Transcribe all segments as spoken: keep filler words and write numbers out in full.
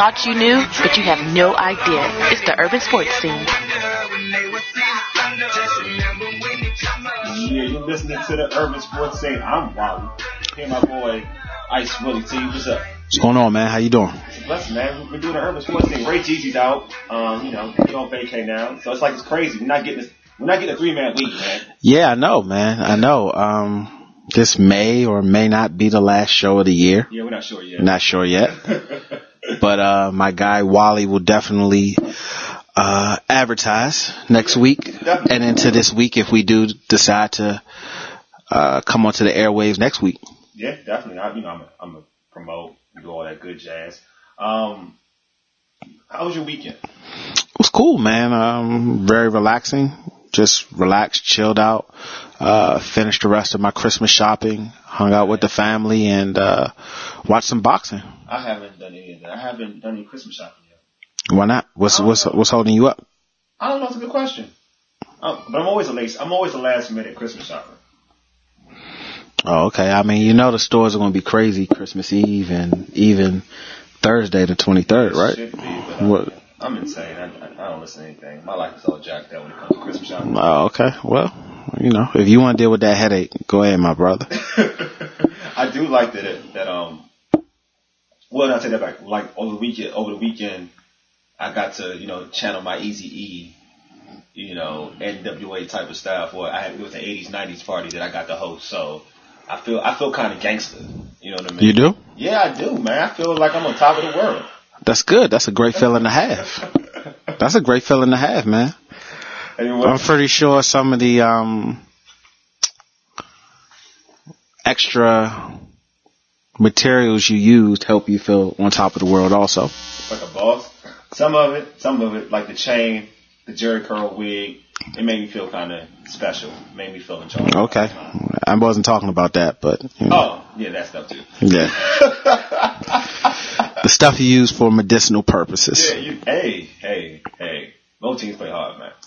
thought you knew, but you have no idea. It's the Urban Sports Scene. Yeah, you're listening to the Urban Sports Scene. I'm Wally. Here, my boy Ice Willie T. What's up? What's going on, man? How you doing? It's a blessing, man. We're doing the Urban Sports Scene. Ray Jeezy's out. Um, you know, he's on vacay now, so it's like it's crazy. We're not getting this. We're not getting a three-man league, man. Yeah, I know, man. I know. Um, this may or may not be the last show of the year. Yeah, we're not sure yet. Not sure yet. But uh, my guy Wally will definitely uh, advertise next week Definitely. and into this week if we do decide to uh, come onto the airwaves next week. Yeah, definitely. I, you know, I'm a, I'm a promote, do all that good jazz. Um, how was your weekend? It was cool, man. Um, very relaxing. Just relaxed, chilled out, uh, finished the rest of my Christmas shopping, hung out with the family, and uh, watched some boxing. I haven't done any of that. I haven't done any Christmas shopping yet. Why not? What's what's know. what's holding you up? I don't know. It's a good question. Um, but I'm always a late. I'm always a last minute Christmas shopper. Oh, okay. I mean, you know the stores are going to be crazy Christmas Eve and even Thursday the twenty-third, right? Should be, but I'm, What? I'm insane. I, I, I don't listen to anything. My life is all jacked up when it comes to Christmas shopping. Oh, okay. Well, you know, if you want to deal with that headache, go ahead, my brother. I do like that. That um. Well, not take that back. Like over the weekend, over the weekend, I got to you know channel my Eazy-E, you know, N W A type of style for I had it was an eighties nineties party that I got to host. So I feel I feel kind of gangster. You know what I mean? You do? Yeah, I do, man. I feel like I'm on top of the world. That's good. That's a great feeling to have. That's a great feeling to have, man. Anyway, I'm pretty sure some of the um, extra materials you used help you feel on top of the world also. like a boss. Some of it, some of it, like the chain, the Jerry curl wig, it made me feel kind of special. It made me feel in charge. Okay. I wasn't talking about that, but. You know. Oh, yeah, that stuff too. Yeah. The stuff you use for medicinal purposes. Yeah, you, hey, hey, hey. Both teams play hard, man.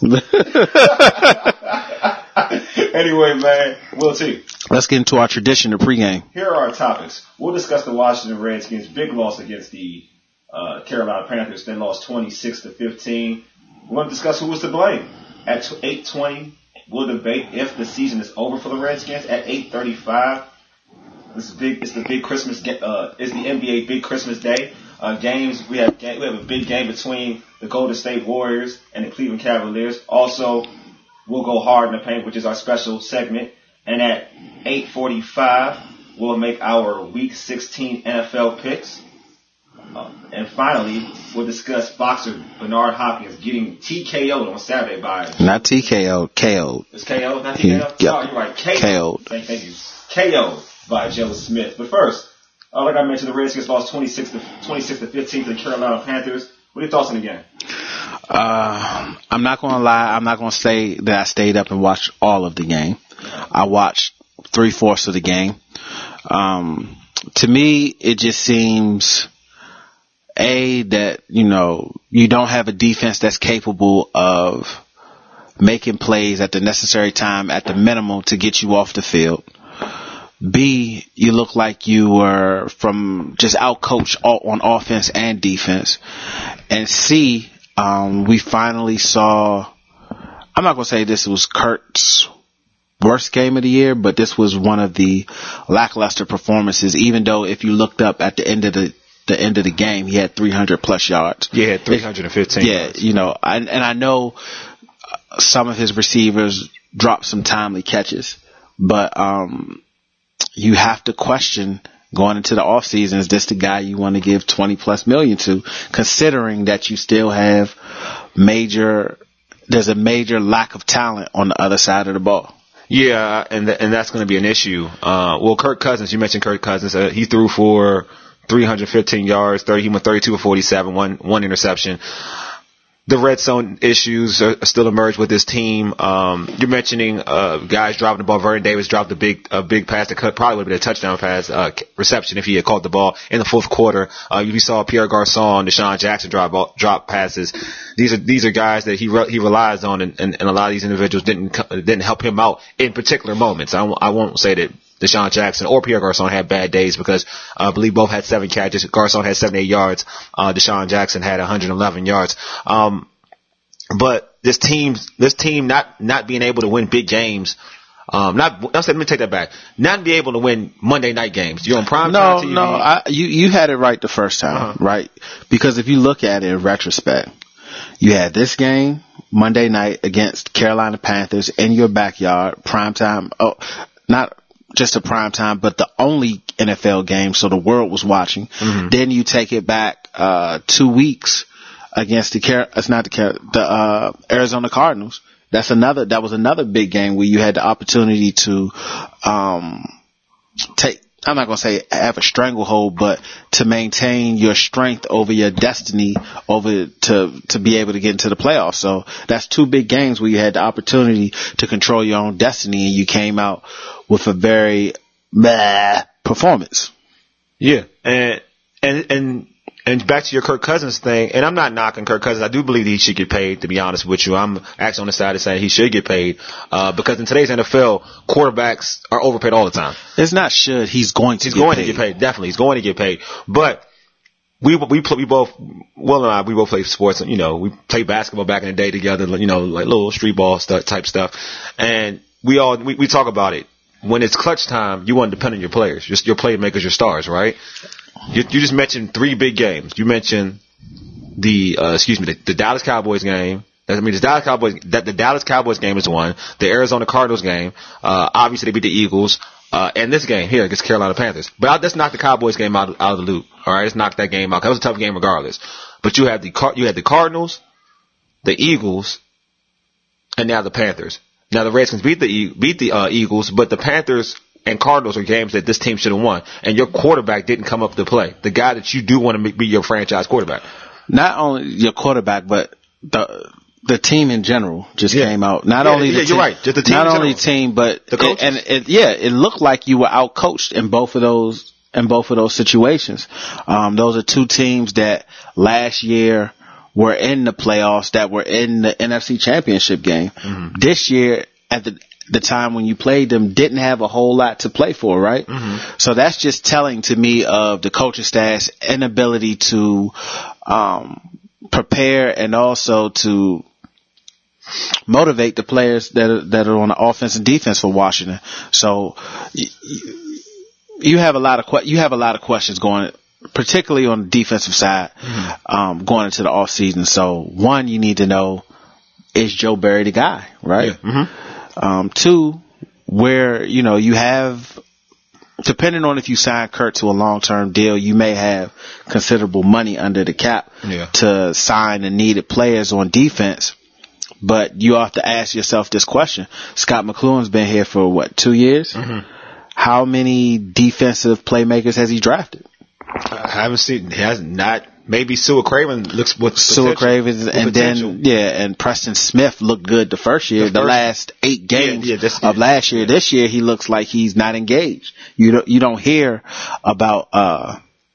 Anyway, man, Will T. Let's get into our tradition of pregame. Here are our topics. We'll discuss the Washington Redskins' big loss against the uh, Carolina Panthers. They lost twenty-six to fifteen. We're going to discuss who was to blame. At eight twenty, we'll debate if the season is over for the Redskins. At eight thirty-five, this is big. It's the big Christmas. Uh, it's the N B A Big Christmas Day. Uh, games. We have we have a big game between the Golden State Warriors and the Cleveland Cavaliers. Also, we'll go hard in the paint, which is our special segment. And at eight forty-five, we'll make our Week sixteen N F L picks. Uh, and finally, we'll discuss boxer Bernard Hopkins getting T K O'd on Saturday by... Not T K O, K O'd. It's K O, not T K O? Yep. Oh, you're right. K O. K O'd. Thank, thank you. K O by Joe Smith. But first, uh, like I mentioned, the Redskins lost twenty-six to fifteen to the Carolina Panthers. What are your thoughts on the game? Uh, I'm not going to lie. I'm not going to say that I stayed up and watched all of the game. I watched three-fourths of the game. Um, to me, it just seems... A, that, you know, you don't have a defense that's capable of making plays at the necessary time at the minimum to get you off the field. B, you look like you were from just outcoached on offense and defense. And C, um, we finally saw, I'm not going to say this was Kurt's worst game of the year, but this was one of the lackluster performances, even though if you looked up at the end of the the end of the game, he had three hundred plus yards. Yeah, he had three hundred fifteen. Yeah, yards. you know, I, and I know some of his receivers dropped some timely catches, but um, you have to question going into the offseason, is this the guy you want to give twenty plus million to, considering that you still have major, there's a major lack of talent on the other side of the ball. Yeah, and th- and that's going to be an issue. Uh, well, Kirk Cousins, you mentioned Kirk Cousins, uh, he threw for three hundred fifteen yards, thirty, he went thirty-two of forty-seven, one, one interception. The red zone issues are still emerge with this team. Um, you're mentioning, uh, guys dropping the ball. Vernon Davis dropped a big, a big pass that could probably would have been a touchdown pass, uh, reception if he had caught the ball in the fourth quarter. Uh, you saw Pierre Garçon, Deshaun Jackson drop, ball, drop passes. These are, these are guys that he, re- he relies on, and, and, and a lot of these individuals didn't, didn't help him out in particular moments. I, w- I won't say that Deshaun Jackson or Pierre Garçon had bad days because uh, I believe both had seven catches. Garçon had seventy-eight yards. Uh, Deshaun Jackson had one hundred eleven yards. Um, but this team, this team not, not being able to win big games, um, not, let me take that back. Not be able to win Monday night games. You're on prime no, time T V. No, no, I, you, you had it right the first time, uh-huh. right? Because if you look at it in retrospect, you had this game Monday night against Carolina Panthers in your backyard, primetime. Oh, not just a primetime, but the only N F L game, so the world was watching. Mm-hmm. Then you take it back uh two weeks against the Car- it's not the Car- the uh Arizona Cardinals. That's another. That was another big game where you had the opportunity to um take. I'm not going to say have a stranglehold, but to maintain your strength over your destiny over to, to be able to get into the playoffs. So that's two big games where you had the opportunity to control your own destiny and you came out with a very meh performance. Yeah. And, and, and, and back to your Kirk Cousins thing, and I'm not knocking Kirk Cousins. I do believe he should get paid, to be honest with you. I'm actually on the side of saying he should get paid, uh, because in today's N F L, quarterbacks are overpaid all the time. It's not should. He's going to He's get going paid. to get paid. Definitely. He's going to get paid. But we, we, play, we both, Will and I, we both play sports. You know, we played basketball back in the day together, you know, like little street ball stuff, type stuff. And we all, we, we talk about it. When it's clutch time, you want to depend on your players, your, your playmakers, your stars, right? You, you just mentioned three big games. You mentioned the, uh, excuse me, the, the Dallas Cowboys game. I mean, the Dallas Cowboys, that the Dallas Cowboys game is one. The Arizona Cardinals game, uh, obviously they beat the Eagles, uh, and this game here against Carolina Panthers. But I'll just knock the Cowboys game out, out of the loop. All right, let's knock that game out. That was a tough game regardless. But you had the, you had the Cardinals, the Eagles, and now the Panthers. Now the Redskins beat the, beat the, uh, Eagles, but the Panthers and Cardinals are games that this team should have won. And your quarterback didn't come up to play. The guy that you do want to be your franchise quarterback. Not only your quarterback, but the the team in general just yeah. came out. Not yeah, only the yeah, team, you're right. Just the team not in only general. team, but the coaches. It, and it, yeah, it looked like you were out coached in both of those in both of those situations. Um, those are two teams that last year were in the playoffs, that were in the N F C Championship game. Mm-hmm. This year, at the the time when you played them, didn't have a whole lot to play for, right? Mm-hmm. So that's just telling to me of the coaching staff's inability to um, prepare and also to motivate the players that are, that are on the offense and defense for Washington. So you, you have a lot of que- you have a lot of questions going, particularly on the defensive side, mm-hmm. um, going into the off season. So one, you need to know, is Joe Barry the guy, right? Yeah. Mm-hmm. Um, two, where, you know, you have, depending on if you sign Kurt to a long-term deal, you may have considerable money under the cap yeah. to sign the needed players on defense. But you have to ask yourself this question. Scott McCloughan's been here for, what, two years? Mm-hmm. How many defensive playmakers has he drafted? I haven't seen, he has not. Maybe Sua Craven looks with Sua Craven, and then yeah, and Preston Smith looked good the first year. The, first, the last eight games yeah, yeah, this, of last year. Yeah. This year he looks like he's not engaged. You don't you don't hear about uh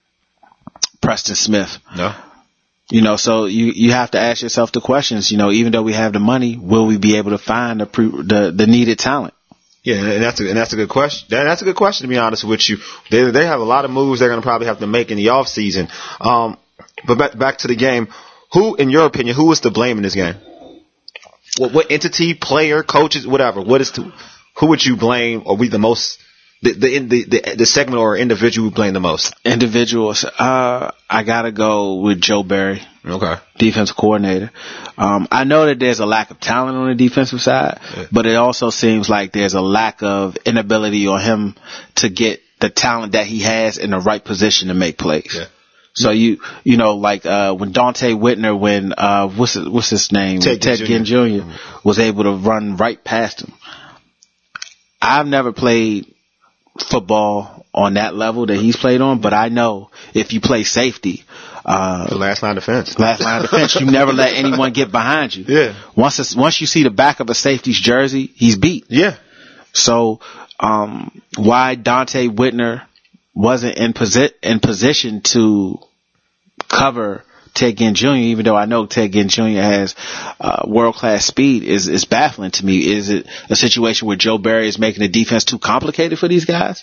Preston Smith. No. You know, so you you have to ask yourself the questions. You know, even though we have the money, will we be able to find the pre, the, the needed talent? Yeah, and that's a, and that's a good question. That's a good question, to be honest with you. They they have a lot of moves they're going to probably have to make in the off season. Um, but back back to the game. Who, in your opinion, who is to blame in this game? What, what entity, player, coaches, whatever? What is to? Who would you blame, or be the most? The the the the, the segment or individual who blame the most? Individuals. Uh, I gotta go with Joe Barry. Okay. Defensive coordinator. Um, I know that there's a lack of talent on the defensive side, yeah. but it also seems like there's a lack of inability on him to get the talent that he has in the right position to make plays. Yeah. So you, you know, like, uh, when Dante Whitner, when, uh, what's his, what's his name? Ted, Ted Ginn Junior Mm-hmm. was able to run right past him. I've never played football on that level that he's played on, but I know if you play safety, uh, the last line defense, last line defense, you never let anyone get behind you. Yeah. Once it's, once you see the back of a safety's jersey, he's beat. Yeah. So, um, why Dante Whitner wasn't in posi- in position to cover Ted Ginn Junior, even though I know Ted Ginn Junior has uh, world-class speed, is is baffling to me. Is it a situation where Joe Barry is making the defense too complicated for these guys?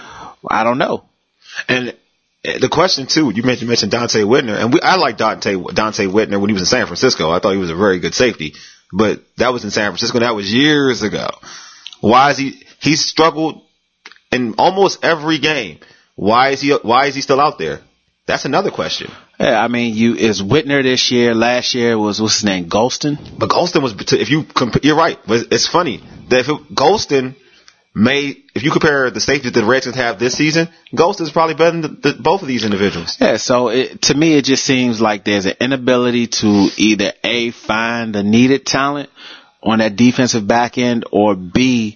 I don't know. And the question too, you mentioned, mentioned Dante Whitner, and we, I like Dante Dante Whitner when he was in San Francisco. I thought he was a very good safety, but that was in San Francisco. And that was years ago. Why is he? He's struggled in almost every game. Why is he? Why is he still out there? That's another question. Yeah, I mean, you is Whitner this year. Last year was what's his name, Golston. But Golston was. If you comp- you're right. But it's funny that if it, Golston made, if you compare the safety that the Redskins have this season, Golston is probably better than the, the, both of these individuals. Yeah. So it, to me, it just seems like there's an inability to either A, find the needed talent on that defensive back end, or B,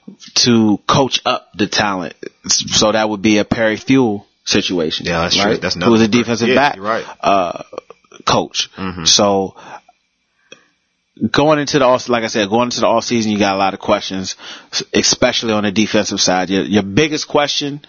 to coach up the talent. So that would be a Perry Fuel situation. Yeah, that's right? true. That's who was a defensive yeah, back you're right. uh, coach. Mm-hmm. So going into the off, like I said, going into the off season, you got a lot of questions, especially on the defensive side. Your, your biggest question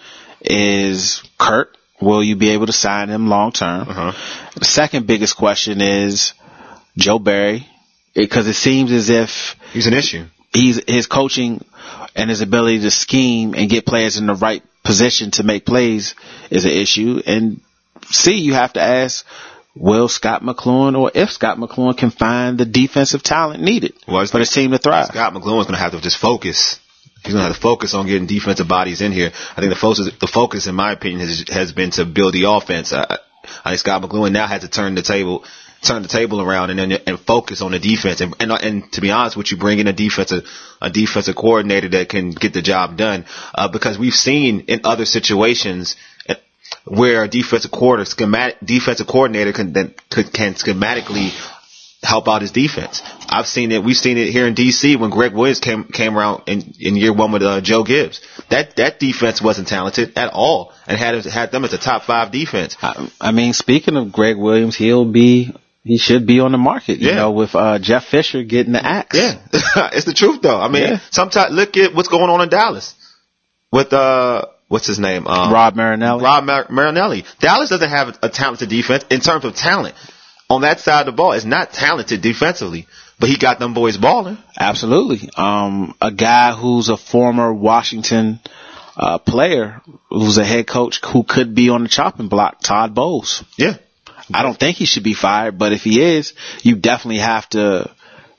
is Kurt. Will you be able to sign him long term? Uh-huh. The second biggest question is Joe Barry, because it, it seems as if he's an issue. He's his coaching and his ability to scheme and get players in the right position to make plays is an issue. And C, you have to ask, will Scott McCloughan, or if Scott McCloughan can find the defensive talent needed well, for his team to thrive? Scott McCloughan's going to have to just focus. He's going to have to focus on getting defensive bodies in here. I think the focus, the focus, in my opinion, has, has been to build the offense. I, I think Scott McCloughan now has to turn the table, turn the table around and and, and focus on the defense. And, and and to be honest with you, bring in a defensive a defensive coordinator that can get the job done. Uh, because we've seen in other situations where a defensive coordinator, schematic, defensive coordinator can can, can schematically help out his defense. I've seen it. We've seen it here in D C when Greg Williams came came around in, in year one with uh, Joe Gibbs. That that defense wasn't talented at all, and had had them as a top five defense. I, I mean, speaking of Greg Williams, he'll be he should be on the market. You yeah. know, with uh, Jeff Fisher getting the axe. Yeah, it's the truth though. I mean, yeah. sometimes look at what's going on in Dallas with uh. What's his name? Um, Rob Marinelli. Rob Mar- Marinelli. Dallas doesn't have a, a talented defense in terms of talent. On that side of the ball, it's not talented defensively, but he got them boys balling. Absolutely. Um, a guy who's a former Washington uh, player, who's a head coach, who could be on the chopping block, Todd Bowles. Yeah. I don't think he should be fired, but if he is, you definitely have to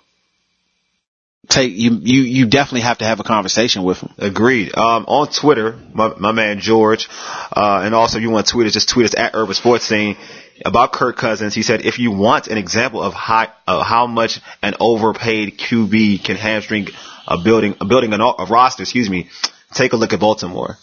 take you you you definitely have to have a conversation with him. Agreed. Um, on Twitter, my my man George, uh, and also if you want to tweet us, just tweet us at Urban Sports Scene about Kirk Cousins. He said, if you want an example of how uh, how much an overpaid Q B can hamstring a building a building a, a roster, excuse me, take a look at Baltimore.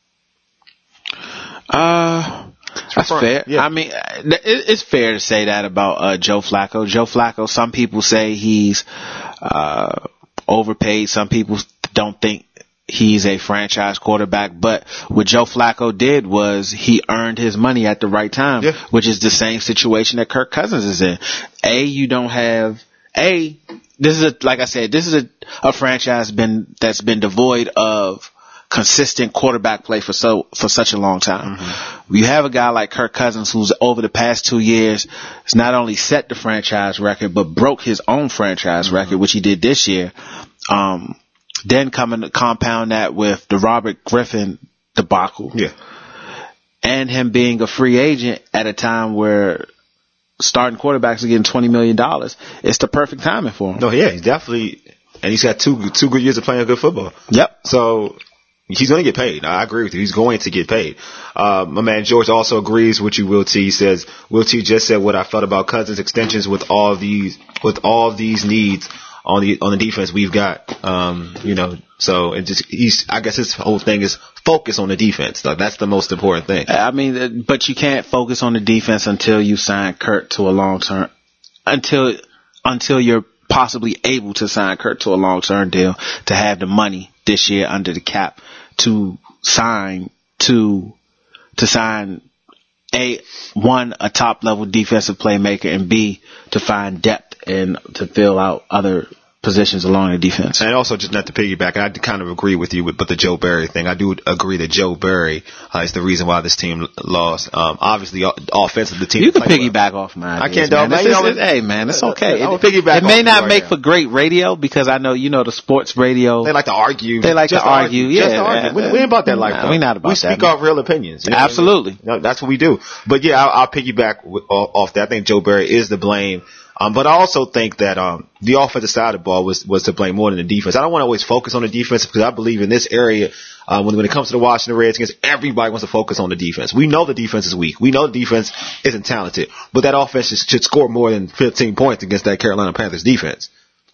Uh. That's fair. Yeah. I mean, it's fair to say that about uh, Joe Flacco. Joe Flacco, some people say he's uh, overpaid. Some people don't think he's a franchise quarterback. But what Joe Flacco did was he earned his money at the right time, yeah. which is the same situation that Kirk Cousins is in. A, you don't have A. This is a, like I said, this is a, a franchise been that's been devoid of consistent quarterback play for so for such a long time. Mm-hmm. You have a guy like Kirk Cousins who's over the past two years has not only set the franchise record but broke his own franchise mm-hmm. record, which he did this year. Um, then coming to compound that with the Robert Griffin debacle, yeah, and him being a free agent at a time where starting quarterbacks are getting twenty million dollars. It's the perfect timing for him. No, yeah, he's definitely, and he's got two two good years of playing good football. Yep. So. He's going to get paid. I agree with you. He's going to get paid. Uh, my man George also agrees with you, Will T. He says, Will T just said what I felt about Cousins extensions with all these, with all these needs on the, on the defense we've got. Um, you know, so it just, he's, I guess his whole thing is focus on the defense. Like, that's the most important thing. I mean, but you can't focus on the defense until you sign Kurt to a long term, until, until you're possibly able to sign Kurt to a long term deal to have the money this year under the cap to sign to to sign a one a top level defensive playmaker and B to find depth and to fill out other positions along the defense. And also, just not to piggyback, I kind of agree with you with but the Joe Barry thing. I do agree that Joe Barry uh, is the reason why this team lost. Um, obviously, offensive, the team. You can piggyback well. off my ideas, I can't, man. man. It's, it's, it's, hey, man, it's okay. I will it, piggyback it may off not right make now. for great radio because I know, you know, the sports radio. They like to argue. They like just to argue. Yeah, just to argue. man, We, we ain't about that life. Nah, though. we not about we that. We speak man. off real opinions. You know Absolutely. I mean? No, that's what we do. But yeah, I'll, I'll piggyback with, off that. I think Joe Barry is to blame. Um, but I also think that um, the offensive side of the ball was, was to blame more than the defense. I don't want to always focus on the defense because I believe in this area, uh, when, when it comes to the Washington Redskins, everybody wants to focus on the defense. We know the defense is weak. We know the defense isn't talented. But that offense should, should score more than fifteen points against that Carolina Panthers defense.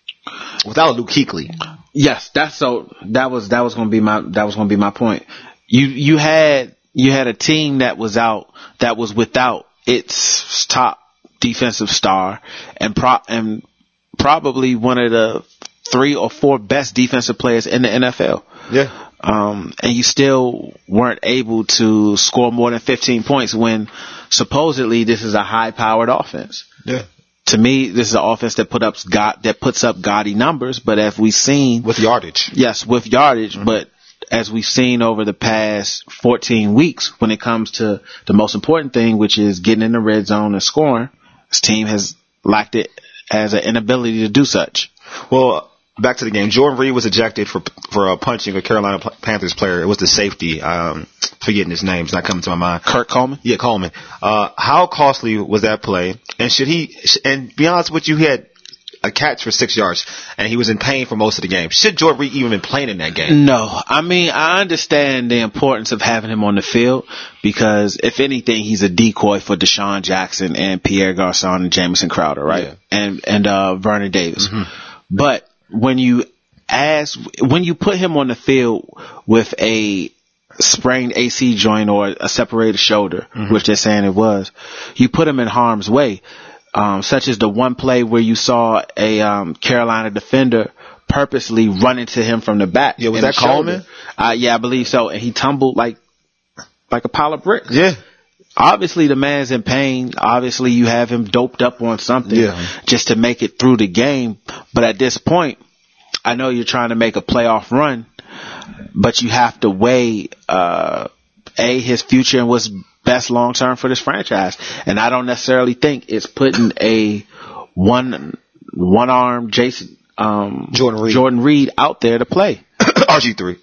Without Luke Kuechly. Yes, that's so. That was that was going to be my that was going to be my point. You you had you had a team that was out that was without its top defensive star and pro and probably one of the three or four best defensive players in the N F L. Yeah. Um, and you still weren't able to score more than fifteen points when supposedly this is a high-powered offense. Yeah. To me, this is an offense that put up got that puts up gaudy numbers, but as we've seen with yardage, yes, with yardage, mm-hmm. but as we've seen over the past fourteen weeks, when it comes to the most important thing, which is getting in the red zone and scoring, this team has lacked it as an inability to do such. Well, back to the game. Jordan Reed was ejected for for uh, punching a Carolina Panthers player. It was the safety. Um, forgetting his name. It's not coming to my mind. Kurt Coleman? Yeah, Coleman. Uh, how costly was that play? And should he, and be honest with you, he had a catch for six yards and he was in pain for most of the game. Should Jordan Reed even been playing in that game? No. I mean, I understand the importance of having him on the field because if anything, he's a decoy for Deshaun Jackson and Pierre Garçon and Jamison Crowder, right? Yeah. And, and, uh, Vernon Davis. Mm-hmm. But when you ask, when you put him on the field with a sprained A C joint or a separated shoulder, mm-hmm. which they're saying it was, you put him in harm's way. Um, such as the one play where you saw a um, Carolina defender purposely run into him from the back. Yeah, was that Coleman? Uh, yeah, I believe so. And he tumbled like like a pile of bricks. Yeah. Obviously, the man's in pain. Obviously, you have him doped up on something yeah. just to make it through the game. But at this point, I know you're trying to make a playoff run, but you have to weigh, uh, A, his future and what's best long term for this franchise. And I don't necessarily think it's putting a one, one arm Jason, um, Jordan Reed. Jordan Reed out there to play. R G three.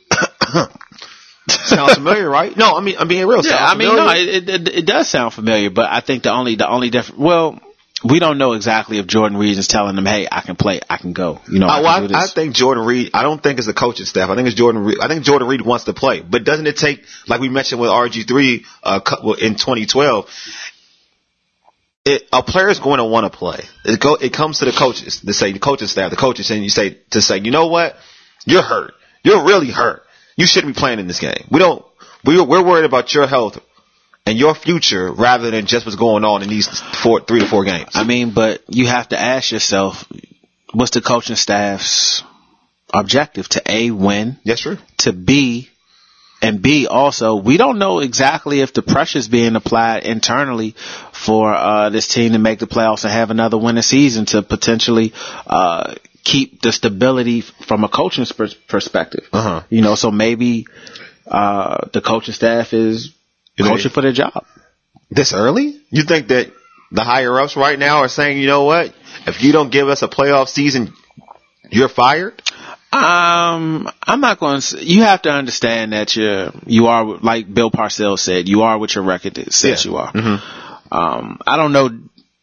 Sounds familiar, right? No, I mean, I'm being real. Yeah, Sounds I mean, familiar. no, it, it, it does sound familiar, but I think the only, the only difference, well, we don't know exactly if Jordan Reed is telling them, hey, I can play, I can go. You know, I, I, well, can do I, I this. think Jordan Reed, I don't think it's the coaching staff. I think it's Jordan Reed. I think Jordan Reed wants to play. But doesn't it take, like we mentioned with R G three uh, in twenty twelve, it, a player is going to want to play. It, go, it comes to the coaches, to say, the coaching staff, the coaches, and you say, to say, you know what? You're hurt. You're really hurt. You shouldn't be playing in this game. We don't, we're, we're worried about your health and your future rather than just what's going on in these four, three to four games. I mean, but you have to ask yourself, what's the coaching staff's objective? To A, win. Yes, true. To B, and B also, we don't know exactly if the pressure's being applied internally for uh this team to make the playoffs and have another winning season to potentially uh keep the stability from a coaching pers- perspective. Uh-huh. You know, so maybe uh the coaching staff is coaching for their job. This early? You think that the higher ups right now are saying, you know what? If you don't give us a playoff season, you're fired? Um, I'm not going to, you have to understand that you're, you are, like Bill Parcells said, you are what your record says Yeah. you are. Mm-hmm. Um, I don't know,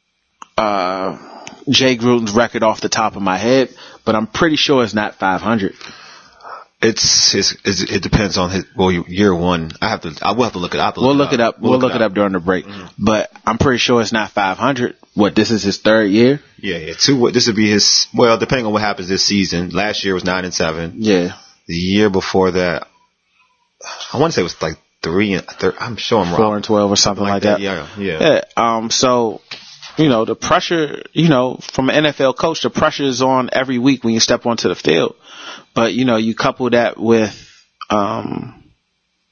uh, Jay Gruden's record off the top of my head, but I'm pretty sure it's not five hundred. It's, it's, it's it depends on his, well, year one. I have to, I will have to look it up. We'll look it up. We'll look it up during the break, mm-hmm. but I'm pretty sure it's not five hundred. What, this is his third year? Yeah, yeah. Two, this would be his, well, depending on what happens this season. Last year was nine and seven. Yeah. The year before that, I want to say it was like three and thir- I'm sure I'm wrong. Four and twelve or something like, like that. Yeah, yeah. Yeah. Um, so, you know, the pressure, you know, from an N F L coach, the pressure is on every week when you step onto the field. But, you know, you couple that with, um,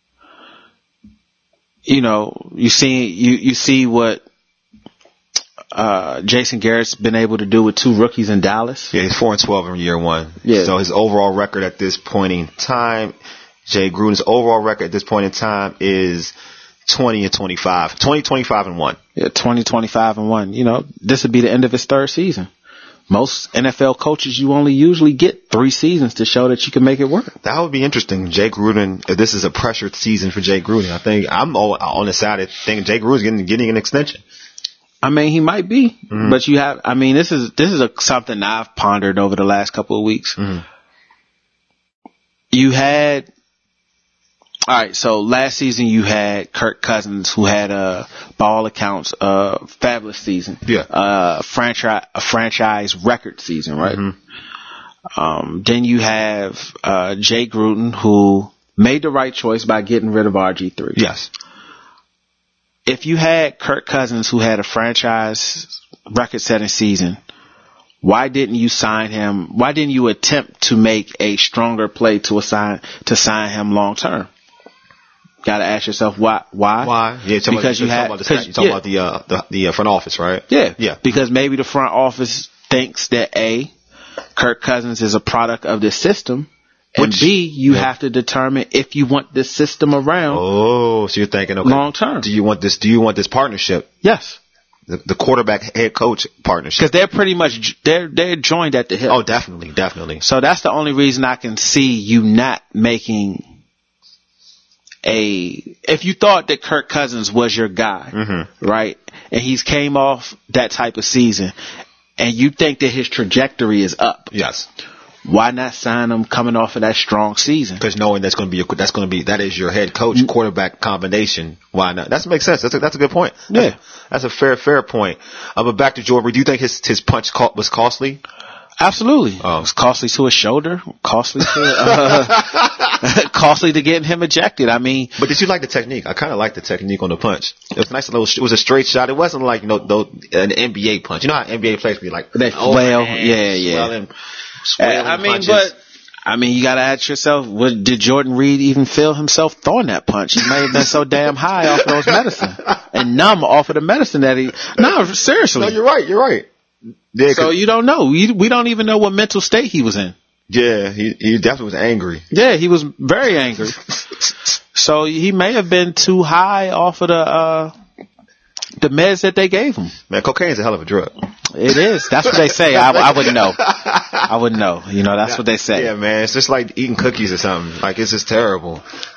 you know, you see, you, you see what, uh, Jason Garrett's been able to do with two rookies in Dallas. Yeah, he's four and twelve in year one. Yeah. So his overall record at this point in time, Jay Gruden's overall record at this point in time is twenty and twenty-five. twenty, twenty-five and one. Yeah, twenty, twenty-five and one. You know, this would be the end of his third season. Most N F L coaches, you only usually get three seasons to show that you can make it work. That would be interesting. Jay Gruden, if this is a pressured season for Jay Gruden, I think I'm on the side of thinking Jay Gruden's getting, getting an extension. I mean, he might be, mm-hmm. but you have, I mean, this is, this is a, something I've pondered over the last couple of weeks. Mm-hmm. You had, all right, so last season you had Kirk Cousins, who had a, by all accounts, a fabulous season. Yeah. Uh, franchise, a franchise record season, right? Mm-hmm. Um, then you have, uh, Jay Gruden, who made the right choice by getting rid of R G three. Yes. If you had Kirk Cousins, who had a franchise record setting season, why didn't you sign him? Why didn't you attempt to make a stronger play to assign, to sign him long term? Got to ask yourself why. Why? Why? Yeah, because about, you had, talking about the, talking yeah. about the, uh, the, the uh, front office, right? Yeah. Yeah. Because maybe the front office thinks that A, Kirk Cousins is a product of this system, and Which, B, you yeah. have to determine if you want this system around. Oh, so you're thinking, okay, long term. Do you want this? Do you want this partnership? Yes. The, the quarterback head coach partnership. Because they're pretty much they're they're joined at the hip. Oh, definitely, definitely. So that's the only reason I can see you not making a. If you thought that Kirk Cousins was your guy, mm-hmm. right, and he's came off that type of season, and you think that his trajectory is up, yes. Why not sign him coming off of that strong season? Because knowing that's going to be your, that's going to be that is your head coach Mm-hmm. quarterback combination. Why not? That makes sense. That's a, that's a good point. That's, Yeah, that's a fair fair point. Uh, but back to Jordan, do you think his his punch co- was costly? absolutely. Oh. It was costly to his shoulder, costly to uh, costly to getting him ejected. I mean, But did you like the technique? I kind of like the technique on the punch. It was a nice little. It was a straight shot. It wasn't like you know those, an N B A punch. You know how N B A players be like they flail. Yeah, yeah. Swelling, swelling I mean, punches. but I mean, you got to ask yourself: what, did Jordan Reed even feel himself throwing that punch? He may have been so damn high off of those medicine and numb off of the medicine that he. No, seriously. No, you're right. You're right. Yeah, So you don't know. We, we don't even know what mental state he was in. yeah, he he definitely was angry. Yeah, he was very angry. So he may have been too high off of the uh, the meds that they gave him. Man, cocaine's a hell of a drug. It is. That's what they say. I, I wouldn't know. I wouldn't know. You know, that's what they say. Yeah, man, it's just like eating cookies or something. Like it's just terrible.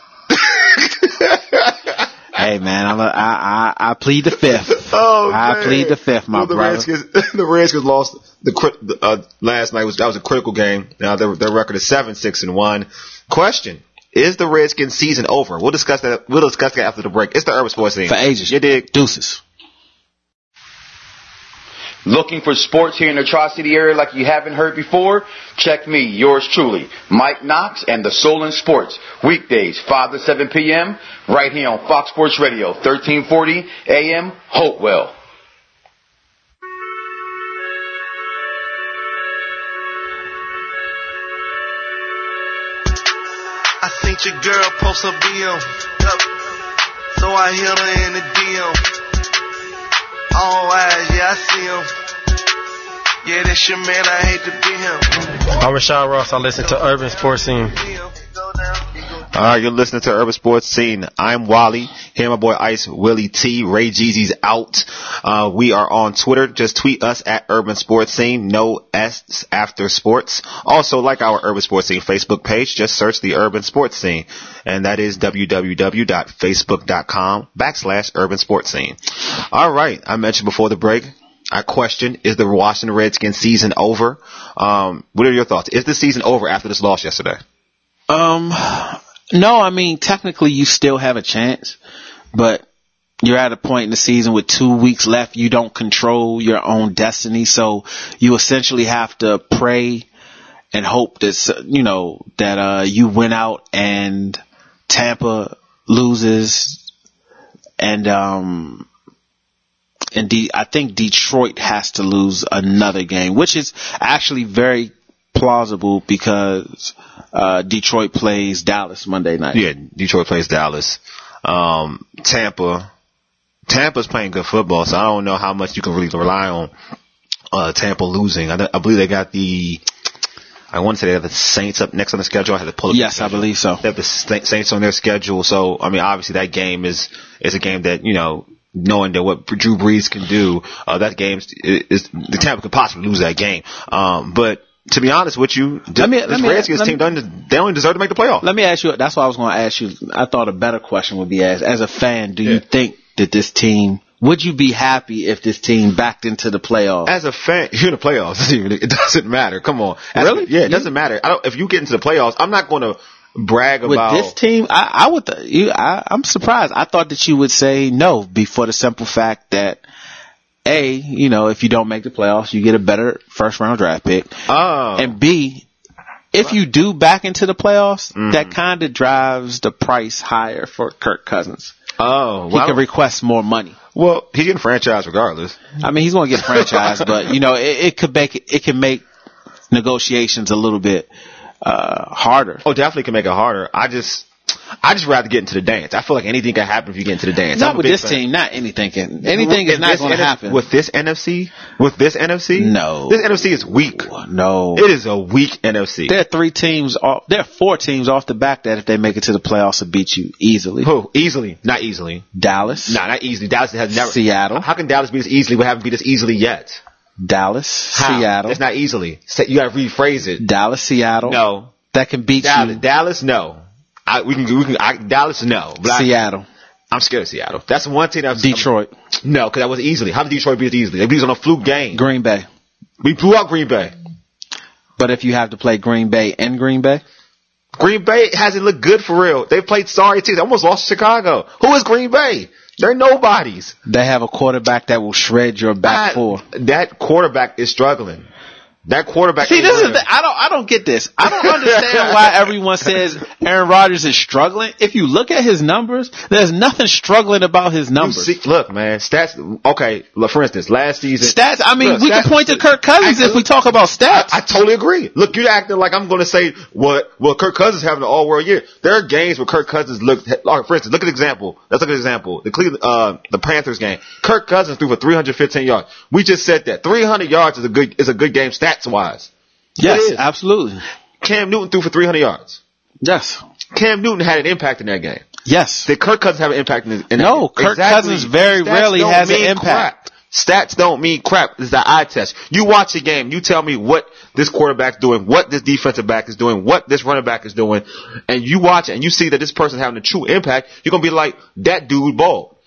Hey, man, I'm a, I, I, I plead the fifth. Oh, I man. plead the fifth, my well, the brother. Redskins, the Redskins lost the crit- uh, last night. Was that was a critical game. Now their their record is seven six and one. Question: is the Redskins season over? We'll discuss that. We'll discuss that after the break. It's the Urban Sports Scene. For ages. You dig? Deuces. Looking for sports here in the Tri-City area like you haven't heard before? Check me, yours truly, Mike Knox and the Solon Sports. Weekdays, five to seven p.m. right here on Fox Sports Radio, thirteen forty A M, Hopewell. I seen your girl post a B M, so I hit her in the D M. All eyes, yeah, I see him. Yeah, that's your man, I hate to be him. I'm Rashawn Ross. I listen to Urban Sports Scene. All right, you're listening to Urban Sports Scene. I'm Wally. Here, my boy Ice, Willie T, Ray Jeezy's out. Uh, we are on Twitter. Just tweet us at Urban Sports Scene. No S after sports. Also, like our Urban Sports Scene Facebook page, just search the Urban Sports Scene. And that is www.facebook.com backslash Urban Sports Scene. All right. I mentioned before the break, I question, is the Washington Redskins season over? Um, what are your thoughts? Is the season over after this loss yesterday? Um, no, I mean, technically you still have a chance, but you're at a point in the season with two weeks left. You don't control your own destiny. So you essentially have to pray and hope that, you know, that, uh, you win out and Tampa loses and, um, and De- I think Detroit has to lose another game, which is actually very plausible because uh Detroit plays Dallas Monday night. Yeah, Detroit plays Dallas. Um, Tampa, Tampa's playing good football, so I don't know how much you can really rely on uh, Tampa losing. I, I believe they got the, I want to say they have the Saints up next on the schedule. I had to pull up. Yes, I believe so. They have the Saints on their schedule. So, I mean, obviously that game is, is a game that, you know, knowing that what Drew Brees can do, uh, that game is, is, the Tampa could possibly lose that game. Um, but to be honest with you, let me, this let me, Redskins let me, team doesn't, they only deserve to make the playoffs. Let me ask you, that's what I was going to ask you. I thought a better question would be asked. As a fan, do yeah. you think that this team, would you be happy if this team backed into the playoffs? As a fan, you're in the playoffs. It doesn't matter. Come on. As really? A, yeah, it doesn't matter. I don't, if you get into the playoffs, I'm not going to brag With about. With this team, I, I would, th- you, I, I'm surprised. I thought that you would say no, before the simple fact that, A, you know, if you don't make the playoffs, you get a better first round draft pick. Oh. And B, if you do back into the playoffs, mm. that kind of drives the price higher for Kirk Cousins. Oh, he well, can request more money. Well, he's getting franchised regardless. I mean, he's going to get franchised, but you know, it, it could make it can make negotiations a little bit uh harder. Oh, definitely can make it harder. I just, I just rather get into the dance. I feel like anything can happen if you get into the dance. Not I'm with this fan. team. Not anything can. Anything is not going to happen with this N F C. With this N F C, no. This N F C is weak. No, it is a weak N F C. There are three teams. Off, there are four teams off the back that if they make it to the playoffs, will beat you easily. Who? Easily? Not easily. Dallas. Nah, not easily. Dallas has never. Seattle. How can Dallas beat us easily? We haven't beat us easily yet. Dallas. How? Seattle. It's not easily. You got to rephrase it. Dallas. Seattle. No. That can beat Dallas, you. Dallas, no. I, we can, we can, I, Dallas, no. But Seattle. I, I'm scared of Seattle. That's one team that Detroit. I'm, no, because that was easily. How did Detroit beat us easily? They beat us on a fluke game. Green Bay. We blew out Green Bay. But if you have to play Green Bay in Green Bay? Green Bay hasn't looked good for real. They've played sorry teams. They almost lost to Chicago. Who is Green Bay? They're nobodies. They have a quarterback that will shred your back I, four. That quarterback is struggling. That quarterback. See, this is the, I don't I don't get this. I don't understand why everyone says Aaron Rodgers is struggling. If you look at his numbers, there's nothing struggling about his numbers. See, look, man, stats. Okay, look, for instance, last season stats. I mean, look, we stats, can point to Kirk Cousins I, if we talk about stats. I, I totally agree. Look, you're acting like I'm going to say what well, Kirk Cousins having an all world year. There are games where Kirk Cousins looked. Like, for instance, look at the example. Let's look at an example. The Cleveland, uh, the Panthers game. Kirk Cousins threw for three hundred fifteen yards. We just said that three hundred yards is a good is a good game stats wise. Yes, absolutely. Cam Newton threw for three hundred yards. Yes. Cam Newton had an impact in that game. Yes. Did Kirk Cousins have an impact in, in that No, game? Kirk exactly. Cousins very Stats rarely has an impact. Crap. Stats don't mean crap. It's the eye test. You watch a game, you tell me what this quarterback's doing, what this defensive back is doing, what this running back is doing, and you watch it and you see that this person's having a true impact, you're going to be like, that dude balled.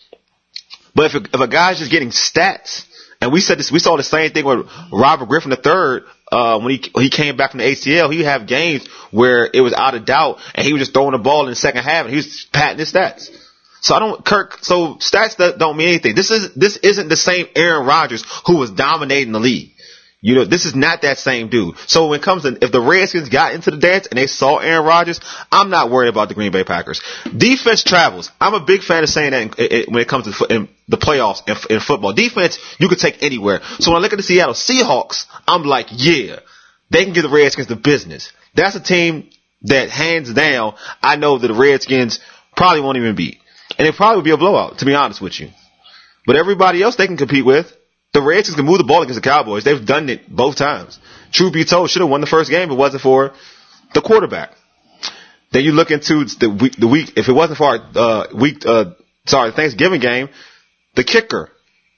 But if a, if a guy's just getting stats, and we said this, we saw the same thing with Robert Griffin the third, uh, when he, he came back from the A C L, he'd have games where it was out of doubt and he was just throwing the ball in the second half and he was patting his stats. So I don't, Kirk, so stats that don't mean anything. This is, this isn't the same Aaron Rodgers who was dominating the league. You know, this is not that same dude. So when it comes to, if the Redskins got into the dance and they saw Aaron Rodgers, I'm not worried about the Green Bay Packers. Defense travels. I'm a big fan of saying that in, in, when it comes to in the playoffs in, in football. Defense, you can take anywhere. So when I look at the Seattle Seahawks, I'm like, yeah, they can give the Redskins the business. That's a team that hands down, I know that the Redskins probably won't even beat. And it probably will be a blowout, to be honest with you. But everybody else they can compete with. The Redskins can move the ball against the Cowboys. They've done it both times. Truth be told, should have won the first game if it wasn't for the quarterback. Then you look into the week, the week if it wasn't for our uh, week, uh, sorry, Thanksgiving game, the kicker,